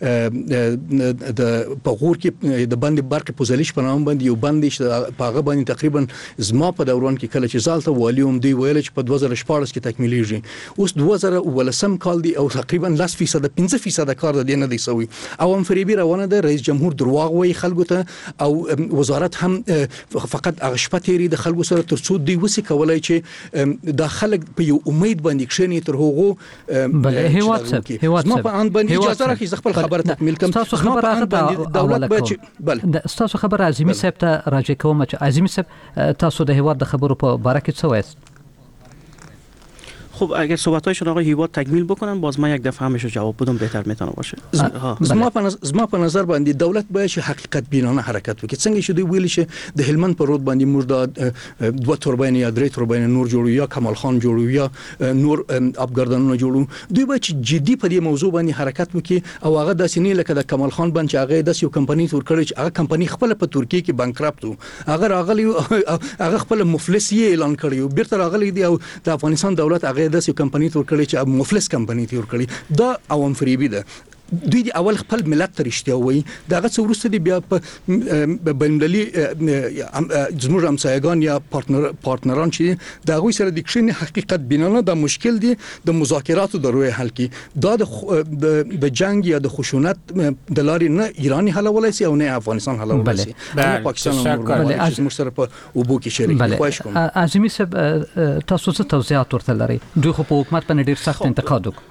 [SPEAKER 14] د پغور کې د باندې برق پوزلیش په نام باندې یو باندې چې په هغه باندې تقریبا زما په دوران کې کله چې زالته والیوم دی ویل چې په دوه زره شپاړس کې تکمیلیږي اوس دوه زره ولسم کال دی او تقریبا لس فیصد پنځه فیصد کار د نه دی سوی او ام فریبی روانه ده. رئیس جمهور دروغ وایي خلکو ته او وزارت هم فقط هغه شپه تیری د خلکو سره ترڅو دی وسی کولای چې د خلک په یو امید باندې کښینی تر هغه
[SPEAKER 2] بل هیواد څه هیواد
[SPEAKER 14] څه په ان باندې اجازه راکړي خپل خبره تکمیل کوم.
[SPEAKER 2] تاسو خبره د دولت به بل تاسو خبره عظیمی صاحب ته راځي کوم چې عظیمی صاحب تاسو د هیواد د خبرو په باره کې څه وایست؟
[SPEAKER 12] خب اگر صحبت‌هایشون آقای هیواد تکمیل بکنن باز من یک دفعه همش جواب بدم بهتر میتونه باشه.
[SPEAKER 14] زما په نظر زما په نظر باندې دولت باید چې حقیقت بینانه حرکت وکړي. څنګه چې دوی ویل چې د هلمند په رود باندې موږ د دوه توربین یا درې توربین نور جوړو یا کمال خان جوړو یا نور ابګردانونه جوړو. دوی باید چې جدي په دې موضوع باندې حرکت وکړي او هغه داسې نه لکه د کمال خان باندې هغه داسې یو کمپنی تور کړی چې هغه کمپنی خپل په ترکیه کې بانکرپټ وو هغه راغلی هغه خپل مفلس یې اعلان کړی بیرته راغلی دی او د افغانستان دولت هغه داسې کمپنی تور کړی چې مفلس کمپنی تور کړی دا عوام فریبی ده. دوی د اول خپل ملت ته رښتیا وایي دغه څو ورسته دی بیا په بینالمللي زموږ همسایگان یا پارتنر پارتنران چې د هغوی سره د کښینې حقیقت بینانه دا مشکل دی د مذاکراتو د روی حل کی دا د جنگ یا د خشونت د لارې نه ایرانی حلولای سي او نه افغانستان حلولای سي پاکستان موږ سره په اوبو کې شریک خوښ کوم.
[SPEAKER 2] عظیمی صاحب تاسو څه توضیحات ورته لرئ؟ دوی خو په حکومت باندې ډیر سخت انتقاد وکړ.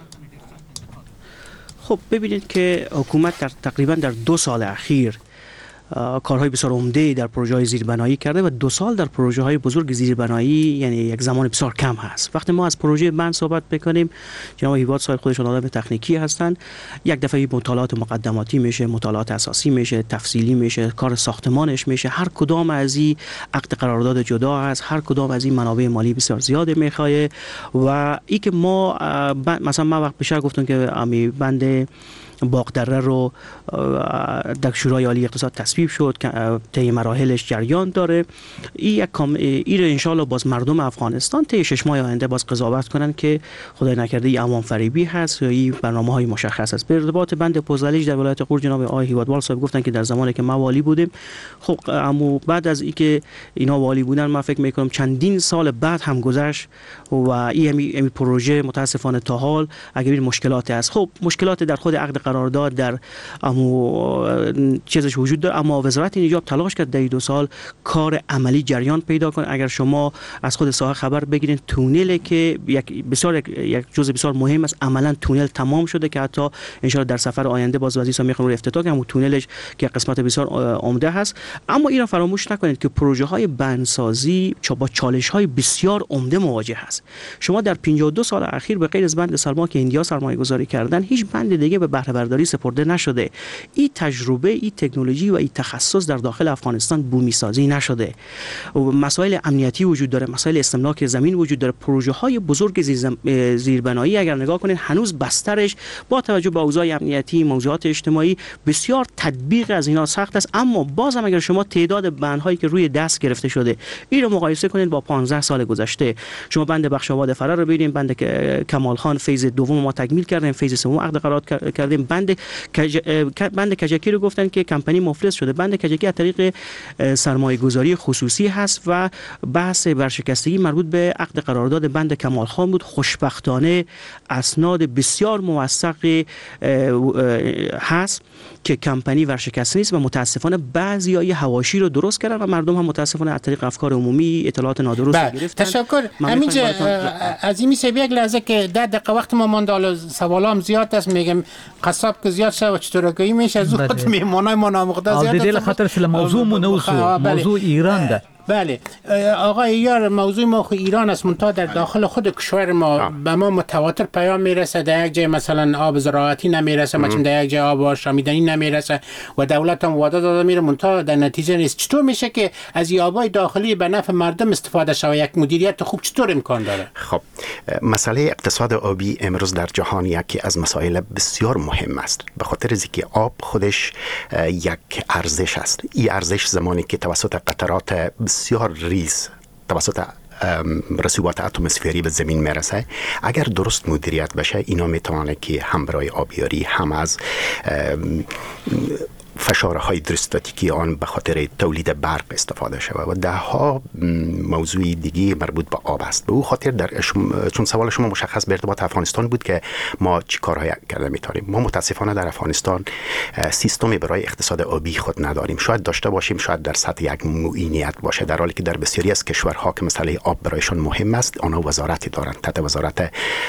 [SPEAKER 12] خب ببینید که حکومت در تقریبا در دو سال اخیر کارهای بسیار عمده در پروژه های زیربنایی کرده و دو سال در پروژه های بزرگ زیربنایی یعنی یک زمان بسیار کم هست. وقتی ما از پروژه بند صحبت بکنیم جناب هیواد صاحب خودشون آدم تکنیکی هستند یک دفعه مطالعات مقدماتی میشه مطالعات اساسی میشه تفصیلی میشه کار ساختمانش میشه هر کدام از این عقد قرارداد جدا است هر کدام از این منابع مالی بسیار زیاد میخواد و ای که ما مثلا ما وقت بیشتر گفتم که امی بند باغدره رو در شورای عالی اقتصاد تصویب شد که طی مراحلش جریان داره. این یک کام این رو ان شاء الله باز مردم افغانستان طی شش ماه آینده باز قضاوت کنن که خدای نکرده این عوام فریبی هست یا این برنامه‌های مشخص است. به ارتباط بند پوزلیج در ولایت قور جناب آقای هیوادوال صاحب گفتن که در زمانی که ما والی بودیم خب اما بعد از اینکه اینا والی بودن ما فکر می‌کنم چندین سال بعد هم گذشت و این این پروژه متاسفانه تا حال اگر مشکلات است. خب مشکلات در خود عقد قرارداد در امو چیزش وجود داره اما وزارت نجاب تلاش کرد در دو سال کار عملی جریان پیدا کنه. اگر شما از خود ساحه خبر بگیرید تونل که یک بسیار یک جزء بسیار مهم است عملا تونل تمام شده که حتی ان شاء الله در سفر آینده باز وزیر صاحب میخوان افتتاح کنه اون تونلش که قسمت بسیار عمده هست. اما اینا فراموش نکنید که پروژه های بندسازی با چالش های بسیار عمده مواجه است. شما در پنجاه و دو سال اخیر به غیر از بند سلما که ایندیا سرمایه گذاری کردن هیچ بند دیگه به بهره معتبرداری سپرده نشده. این تجربه، این تکنولوژی و این تخصص در داخل افغانستان بومی سازی نشده. و مسائل امنیتی وجود داره، مسائل استملاک زمین وجود داره، پروژه های بزرگ زیربنایی اگر نگاه کنید هنوز بسترش با توجه به اوضاع امنیتی، موضوعات اجتماعی بسیار تطبیق از اینا سخت است. اما بازم اگر شما تعداد بندهایی که روی دست گرفته شده این رو مقایسه کنید با پانزده سال گذشته، شما بند بخشاباد فرار رو ببینید، بند کمال خان فیز دوم ما تکمیل کردیم، فیز سوم عقد قرارداد کردیم، بند کج... بند کجکی رو گفتن که کمپانی مفلس شده. بند کجکی از طریق سرمایه گذاری خصوصی هست و بحث ورشکستگی مربوط به عقد قرارداد بند کمال خان بود. خوشبختانه اسناد بسیار موثق هست که کمپانی ورشکسته نیست و متاسفانه بعضیای حواشی رو درست کردن و مردم هم متاسفانه از طریق افکار عمومی اطلاعات نادرست رو گرفتن.
[SPEAKER 10] تشکر. همینجا از این میشه یک لحظه که ده دقیقه وقت ما مونده، حالا سوالام زیاد است، میگم قصاب که زیاد شد و چطورگی میشه از خود میهمانای ما نامقدار زیاد است.
[SPEAKER 2] دل خاطر فل موضوع موضوع موضوع ایران ده.
[SPEAKER 10] بله آقای یار، موضوع ما خو ایران است، منتها در داخل خود کشور ما به ما متواتر پیام میرسه، در یک جای مثلا آب زراعتی نمیرسه، مثلا در یک جای آب آشامیدنی نمیرسه و دولت هم وعده داده میره منتها در نتیجه نیست. چطور میشه که از این آبای داخلی به نفع مردم استفاده شود؟ یک مدیریت خوب چطور امکان داره؟
[SPEAKER 11] خب مسئله اقتصاد آبی امروز در جهان یکی از مسائل بسیار مهم است، به خاطر اینکه آب خودش یک ارزش است. این ارزش زمانی که توسط قطرات بسیار ریز توسط رسوبات اتمسفری به زمین میرسه، اگر درست مدیریت بشه اینا میتونه که هم برای آبیاری هم از فشار هایدروستاتیکی آن به خاطر تولید برق استفاده شود و ده ها موضوع دیگه مربوط به آب است. به او خاطر در چون سوال شما مشخص به ارتباط افغانستان بود که ما چی کارهای کرده میتونیم، ما متاسفانه در افغانستان سیستمی برای اقتصاد آبی خود نداریم. شاید داشته باشیم، شاید در سطح یک معینیت باشه، در حالی که در بسیاری از کشورها که مسئله آب برایشان مهم است آنها وزارتی دارند تحت وزارت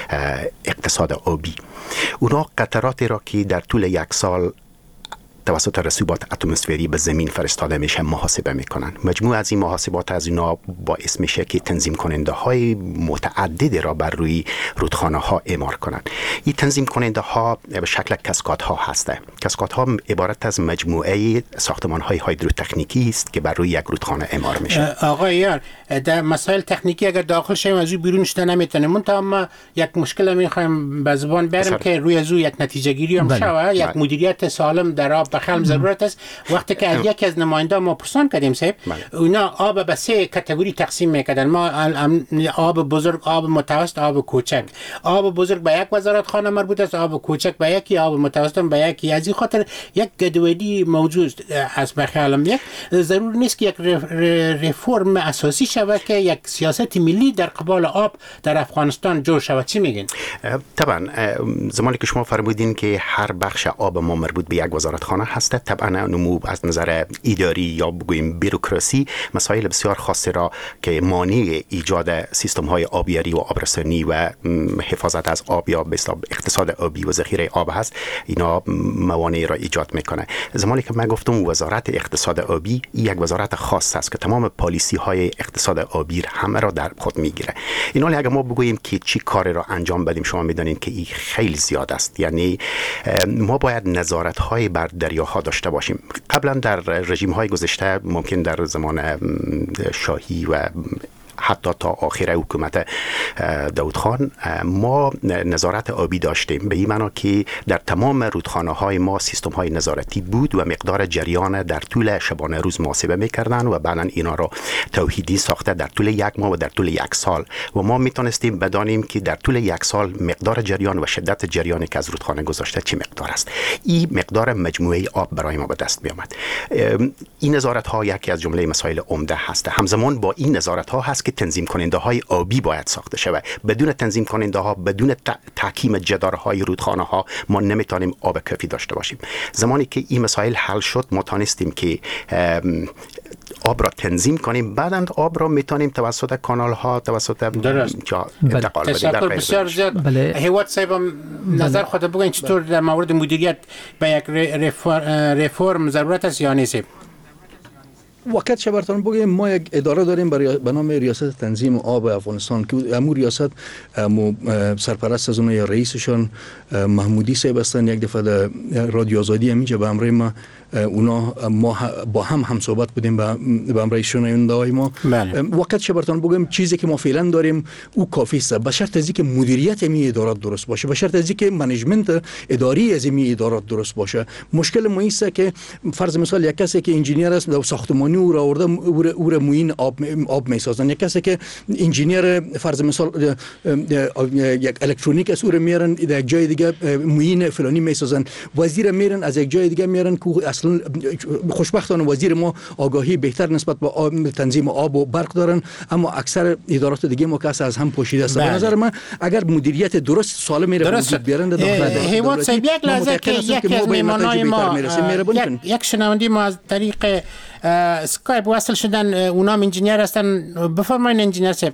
[SPEAKER 11] اقتصاد آبی. اونا قطراتی را که در طول یک سال توسط رسوبات اتمسفری به زمین فرستاده میشه محاسبه میکنن. مجموع از این محاسبات از اینا باعث میشه که تنظیم کننده های متعدد را بر روی رودخانه ها اعمار کنند. این تنظیم کننده ها به شکل کاسکادها هسته. کاسکادها عبارت از مجموعه ساختمان های هایدروتکنیکی است که بر روی یک رودخانه اعمار میشه.
[SPEAKER 10] آقای یار، در مسائل تکنیکی اگر داخل شیم از بیرون شده نمیتونه. منتها ما یک مشکل میخوایم به زبان بریم که روی از یک نتیجه گیری هم شوه، یک مدیریت سالم در آب بخلم ضرورت است. وقتی که از یکی از نماینده ما پرسان کردیم صاحب، اونا آب به سه کاتگوری تقسیم میکردن. ما آب بزرگ، آب متوسط، آب کوچک. آب بزرگ به یک وزارت خانه مربوط است، آب کوچک به یکی، آب متوسط به یکی. از این خاطر یک گدویدی موجود است. به خیالم یک ضرور نیست که یک رفرم اساسی شود که یک سیاست ملی در قبال آب در افغانستان جور شود. چی میگین؟
[SPEAKER 11] طبعا زمانی که شما فرمودین که هر بخش آب ما مربوط به یک وزارت خانه هست، طبعا نمو از نظر اداری یا بگوییم بیروکراسی مسائل بسیار خاصی را که مانع ایجاد سیستم های آبیاری و آبرسانی و حفاظت از آب یا به اصطلاح اقتصاد آبی و ذخیره آب هست، اینا موانع را ایجاد میکنه. زمانی که من گفتم وزارت اقتصاد آبی یک وزارت خاص است که تمام پالیسی های اقتصاد آبی همه را در خود میگیره. اینا اگه ما بگوییم که چی کاری را انجام بدیم، شما میدونید که این خیلی زیاد است. یعنی ما باید نظارت های بر دریاها داشته باشیم. قبلا در رژیم های گذشته ممکن در زمان شاهی و حتی تا آخر حکومت داود خان ما نظارت آبی داشتیم، به این معنا که در تمام رودخانه های ما سیستم های نظارتی بود و مقدار جریان در طول شبانه روز محاسبه میکردن و بعدا اینا را توحیدی ساخته در طول یک ماه و در طول یک سال و ما میتونستیم بدانیم که در طول یک سال مقدار جریان و شدت جریانی که از رودخانه گذاشته چه مقدار است. این مقدار مجموعه آب برای ما به دست می آمد. این نظارت ها یکی از جمله مسائل عمده هست. همزمان با این نظارت ها هست که تنظیم کننده های آبی باید ساخته شود. بدون تنظیم کننده ها، بدون تحکیم جدارهای رودخانه ها ما نمیتونیم آب کافی داشته باشیم. زمانی که این مسائل حل شد ما تونستیم که آب را تنظیم کنیم، بعداً آب را میتونیم توسط کانال ها توسط جا انتقال بدیم.
[SPEAKER 10] تشکر بسیار زیاد. هیواد صاحب نظر خود بگوین چطور در مورد مدیریت به یک رفرم ضرورت است یا نیست؟
[SPEAKER 14] وقت چه براتون بگم ما یک اداره داریم به نام ریاست تنظیم آب افغانستان که امور ریاست سرپرست از اون یا رئیسشون محمودی صاحب هستن. یک دفعه در رادیو آزادی همینجا به امر ما اونا ما با هم هم صحبت بودیم به امر شنونده ما. وقت چه براتون بگم چیزی که ما فعلا داریم او کافی است، به شرط از اینکه مدیریت می ادارات درست باشه، به شرط از اینکه منیجمنت اداری از می ادارات درست باشه. مشکل ما است که فرض مثال یک کسی که انجینیر است در ساختمانی او را آورده او را موین آب آب میسازن، یک کسی که انجینیر فرض مثال یک الکترونیک است او را میارن در یک جای دیگه موین فلانی میسازن، وزیر میرن از یک جای دیگه میارن که اصلا خوشبختانه وزیر ما آگاهی بهتر نسبت به آب تنظیم آب و برق دارن، اما اکثر ادارات دیگه ما که از هم پوشیده است. به نظر من اگر مدیریت درست سالم میره وجود بیارن در
[SPEAKER 10] هیواد صاحب یک لحظه که یکی از مهمانای ما یک شنونده ما از طریق اسکایپ وصل شدن، اونام انجینیر هستن. بفرمایید انجینیر صاحب.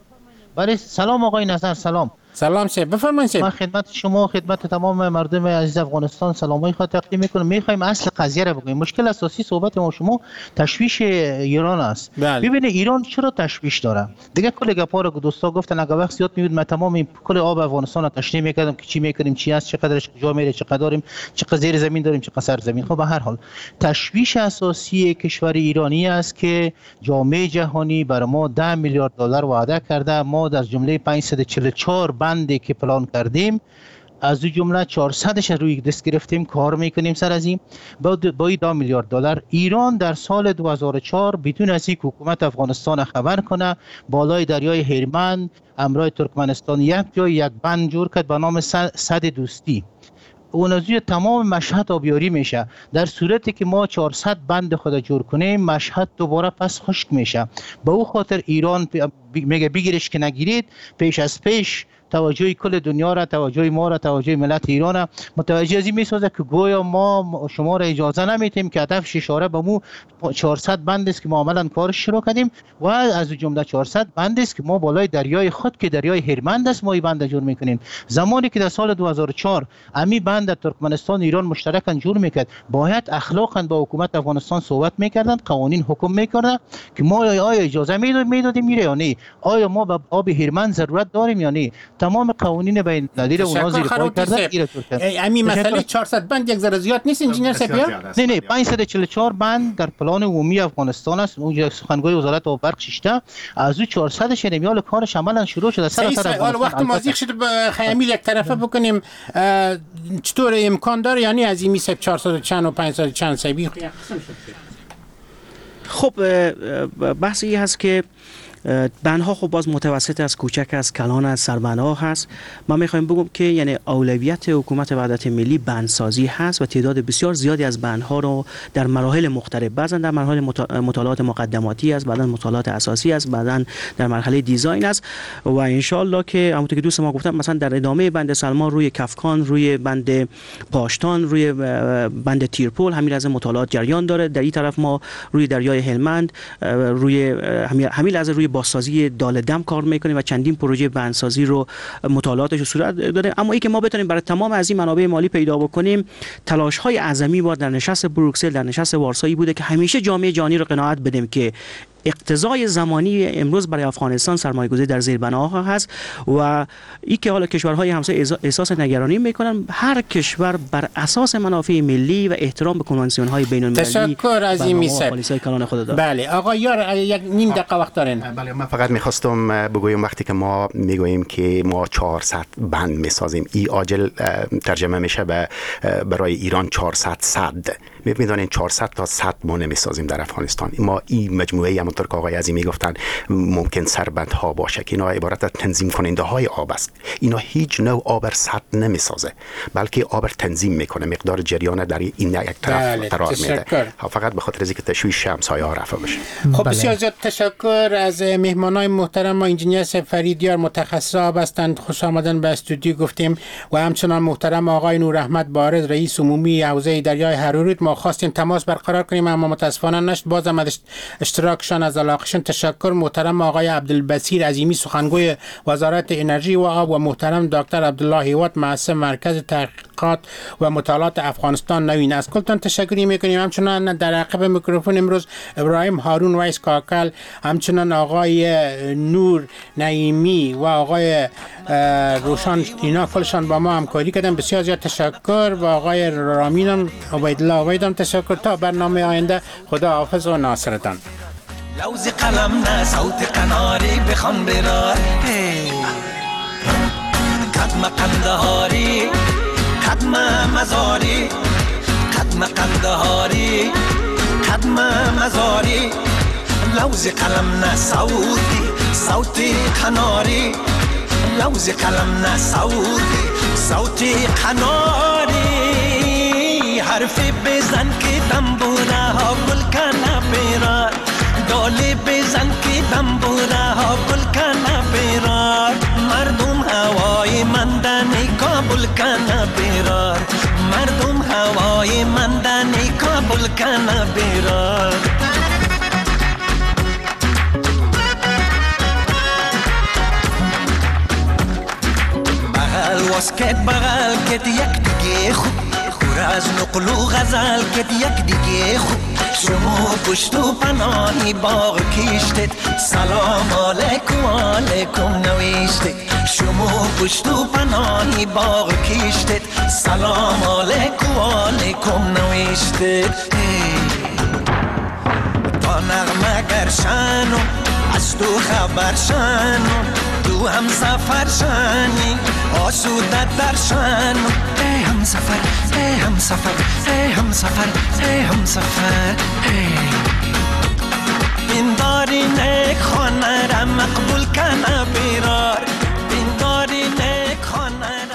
[SPEAKER 4] بله سلام آقای نصر. سلام.
[SPEAKER 10] سلام صاحب، بفرمایید صاحب.
[SPEAKER 4] من خدمت شما خدمت تمام مردم عزیز افغانستان سلامای خود تقدیم میکنم. میخوایم اصل قضیه را بگوییم. مشکل اساسی صحبت ما شما تشویش ایران است. ببینید ایران چرا تشویش داره؟ دیگه کل گپا رو دوستا گفتن اگه وقت زیاد میبود من تمام کل آب افغانستان رو تشریح میکردم که چی میکنیم، چی است، چقدرش کجا میره، چقدر داریم، چقدر زیر زمین داریم، چقدر سر زمین. خب به هر حال تشویش اساسی کشور ایرانی است که جامعه جهانی بر ما ده میلیارد دلار وعده کرده. ما در جمله پانصد و چهل و چهار بندی که پلان کردیم از او جمله چهارصدش روی دست گرفتیم، کار میکنیم سر از این با دو میلیارد دلار. ایران در سال دو هزار و چهار بدون از اینکه حکومت افغانستان خبر کنه بالای دریای هرمند امرای ترکمنستان یک جای یک بند جور کرد به نام سد دوستی. اون از تمام مشهد آبیاری میشه. در صورتی که ما چهارصد بند خود جور کنیم مشهد دوباره پس خشک میشه. به او خاطر ایران میگه بگیرش که نگیرید، پیش از پیش توجه کل دنیا را، توجه ما را، توجه ملت ایران را متوجه ازی میسازه که گویا ما شما را اجازه نمیتیم که هدف اشاره به مو چهارصد بند است که ما عملا کارش شروع کردیم و از جمله چهارصد بند است که ما بالای دریای خود که دریای هرمند است ما این بند جور میکنیم. زمانی که در سال دو هزار و چهار امی بند ترکمنستان ایران مشترکاً جور میکرد باید اخلاقاً با حکومت افغانستان صحبت میکردند، قوانین حکم میکردند که ما آیا اجازه میدادیم میره یا نه، آیا ما به آب هرمند ضرورت داریم یا نه. تمام قوانین بین المللی اونا زیر پای کردن.
[SPEAKER 10] امی مسئله چهارصد بند یک ذره زیاد نیست انجینیر صاحب؟
[SPEAKER 4] نه نه پانصد و چهل و چهار بند در پلان عمومی افغانستان است. اون سخنگوی وزارت آب برق شیشته از او چهارصد شنمیال کارش عملا شروع شده.
[SPEAKER 10] سر سر وقت مازیق شده خیلی یک طرفه بکنیم. چطور امکان داره یعنی از این میسه چهارصد و چند و پانصد چند سبی؟
[SPEAKER 12] خب بحث این هست که بندها خب باز متوسط از کوچک از کلان از سربندها هست. من میخوایم بگم که یعنی اولویت حکومت وحدت ملی بندسازی هست و تعداد بسیار زیادی از بندها رو در مراحل مختلف، بعضا در مراحل مطالعات مقدماتی است، بعضا مطالعات اساسی است، بعضا در مرحله دیزاین است و ان شاء الله که همونطور که دوست ما گفتم مثلا در ادامه بند سلمان روی کفکان، روی بند پاشتان، روی بند تیرپول همین از مطالعات جریان داره. در این طرف ما روی دریای هلمند روی همین از روی بازسازی دال دم کار میکنیم و چندین پروژه بندسازی رو مطالعاتش صورت داده. اما ای که ما بتونیم برای تمام از این منابع مالی پیدا بکنیم، تلاش های اعظمی با در نشست بروکسل، در نشست وارسایی بوده که همیشه جامعه جهانی رو قناعت بدیم که اقتضای زمانی امروز برای افغانستان سرمایه‌گذاری در زیربناها هست و این که حالا کشورهای همسایه احساس نگرانی میکنن. هر کشور بر اساس منافع ملی و احترام به کنوانسیون‌های بین‌المللی
[SPEAKER 10] تشکر از این میسه. بله آقا یار یک نیم دقیقه وقت دارین.
[SPEAKER 11] بله من فقط میخواستم بگویم وقتی که ما میگوییم که ما چهارصد بند میسازیم، این عاجل ترجمه میشه به برای ایران چهارصد صد. میدونین چهارصد تا صد ما نمیسازیم در افغانستان. ما این مجموعه همونطور که آقای عظیمی گفتن ممکن سربندها باشه که اینا عبارت از تنظیم کننده های آب است. اینا هیچ نوع آب صد نمیسازه بلکه آب تنظیم میکنه، مقدار جریان در این یک طرف قرار میده. فقط به خاطر اینکه تشویش همسایه ها رفع بشه.
[SPEAKER 10] خب بسیار زیاد تشکر از مهمانای محترم. ما انجینیر فریدیار متخصص آب هستند، خوش آمدن به استودیو گفتیم و همچنان محترم آقای نور احمد بارز رئیس عمومی حوزه دریای هرورود. ما خواستیم تماس برقرار کنیم اما متاسفانه نشد. بازم از اشتراکشان از علاقشون تشکر. محترم آقای عبدالبصیر عظیمی سخنگوی وزارت انرژی و آب و محترم دکتر عبدالله هیواد مؤسس مرکز تحقیق تحقیقات و مطالعات افغانستان نوین. از کلتان تشکری میکنیم. همچنان در عقب میکروفون امروز ابراهیم هارون وایس کاکل، همچنان آقای نور نعیمی و آقای روشان، اینا کلشان با ما همکاری کردن. بسیار زیاد تشکر. و آقای رامین عبیدالله عبیدم تشکر. تا برنامه آینده، خدا حافظ و ناصرتان.
[SPEAKER 5] لوز قلم نه صوت قناری بخوان برار، قدم قندهاری قدم مزاری، قدم قندهاری قدم مزاری. لوز قلم نه صوتی صوتی قناری، لوز قلم نه صوتی صوتی قناری. حرفی بزن که دنبوره ها گل کنه بیرار، دالی بزن که دنبوره ها گل کنه بیرار. مردم هوای مندنی کابل کنه بیرار، مردم هوای مندنی کابل کنه بیرار. بغل واسکت بغل کت یک دیگه خوب، خور از نقل و غزل کت یک دیگه خوب. شما پشت و پناهی باغ کشتید، سلام علیکم علیکم نوشتید. شما پشت و پناهی باغ کشتید، سلام علیکم علیکم نوشتید. تا نغمه گرشنو از تو خبر شنو، تو هم سفر شنی آسوده در شنو. ای هم سفر ای هم سفر ای هم سفر ای هم سفر. این داری نیک خانه را مقبول کنه بیرار،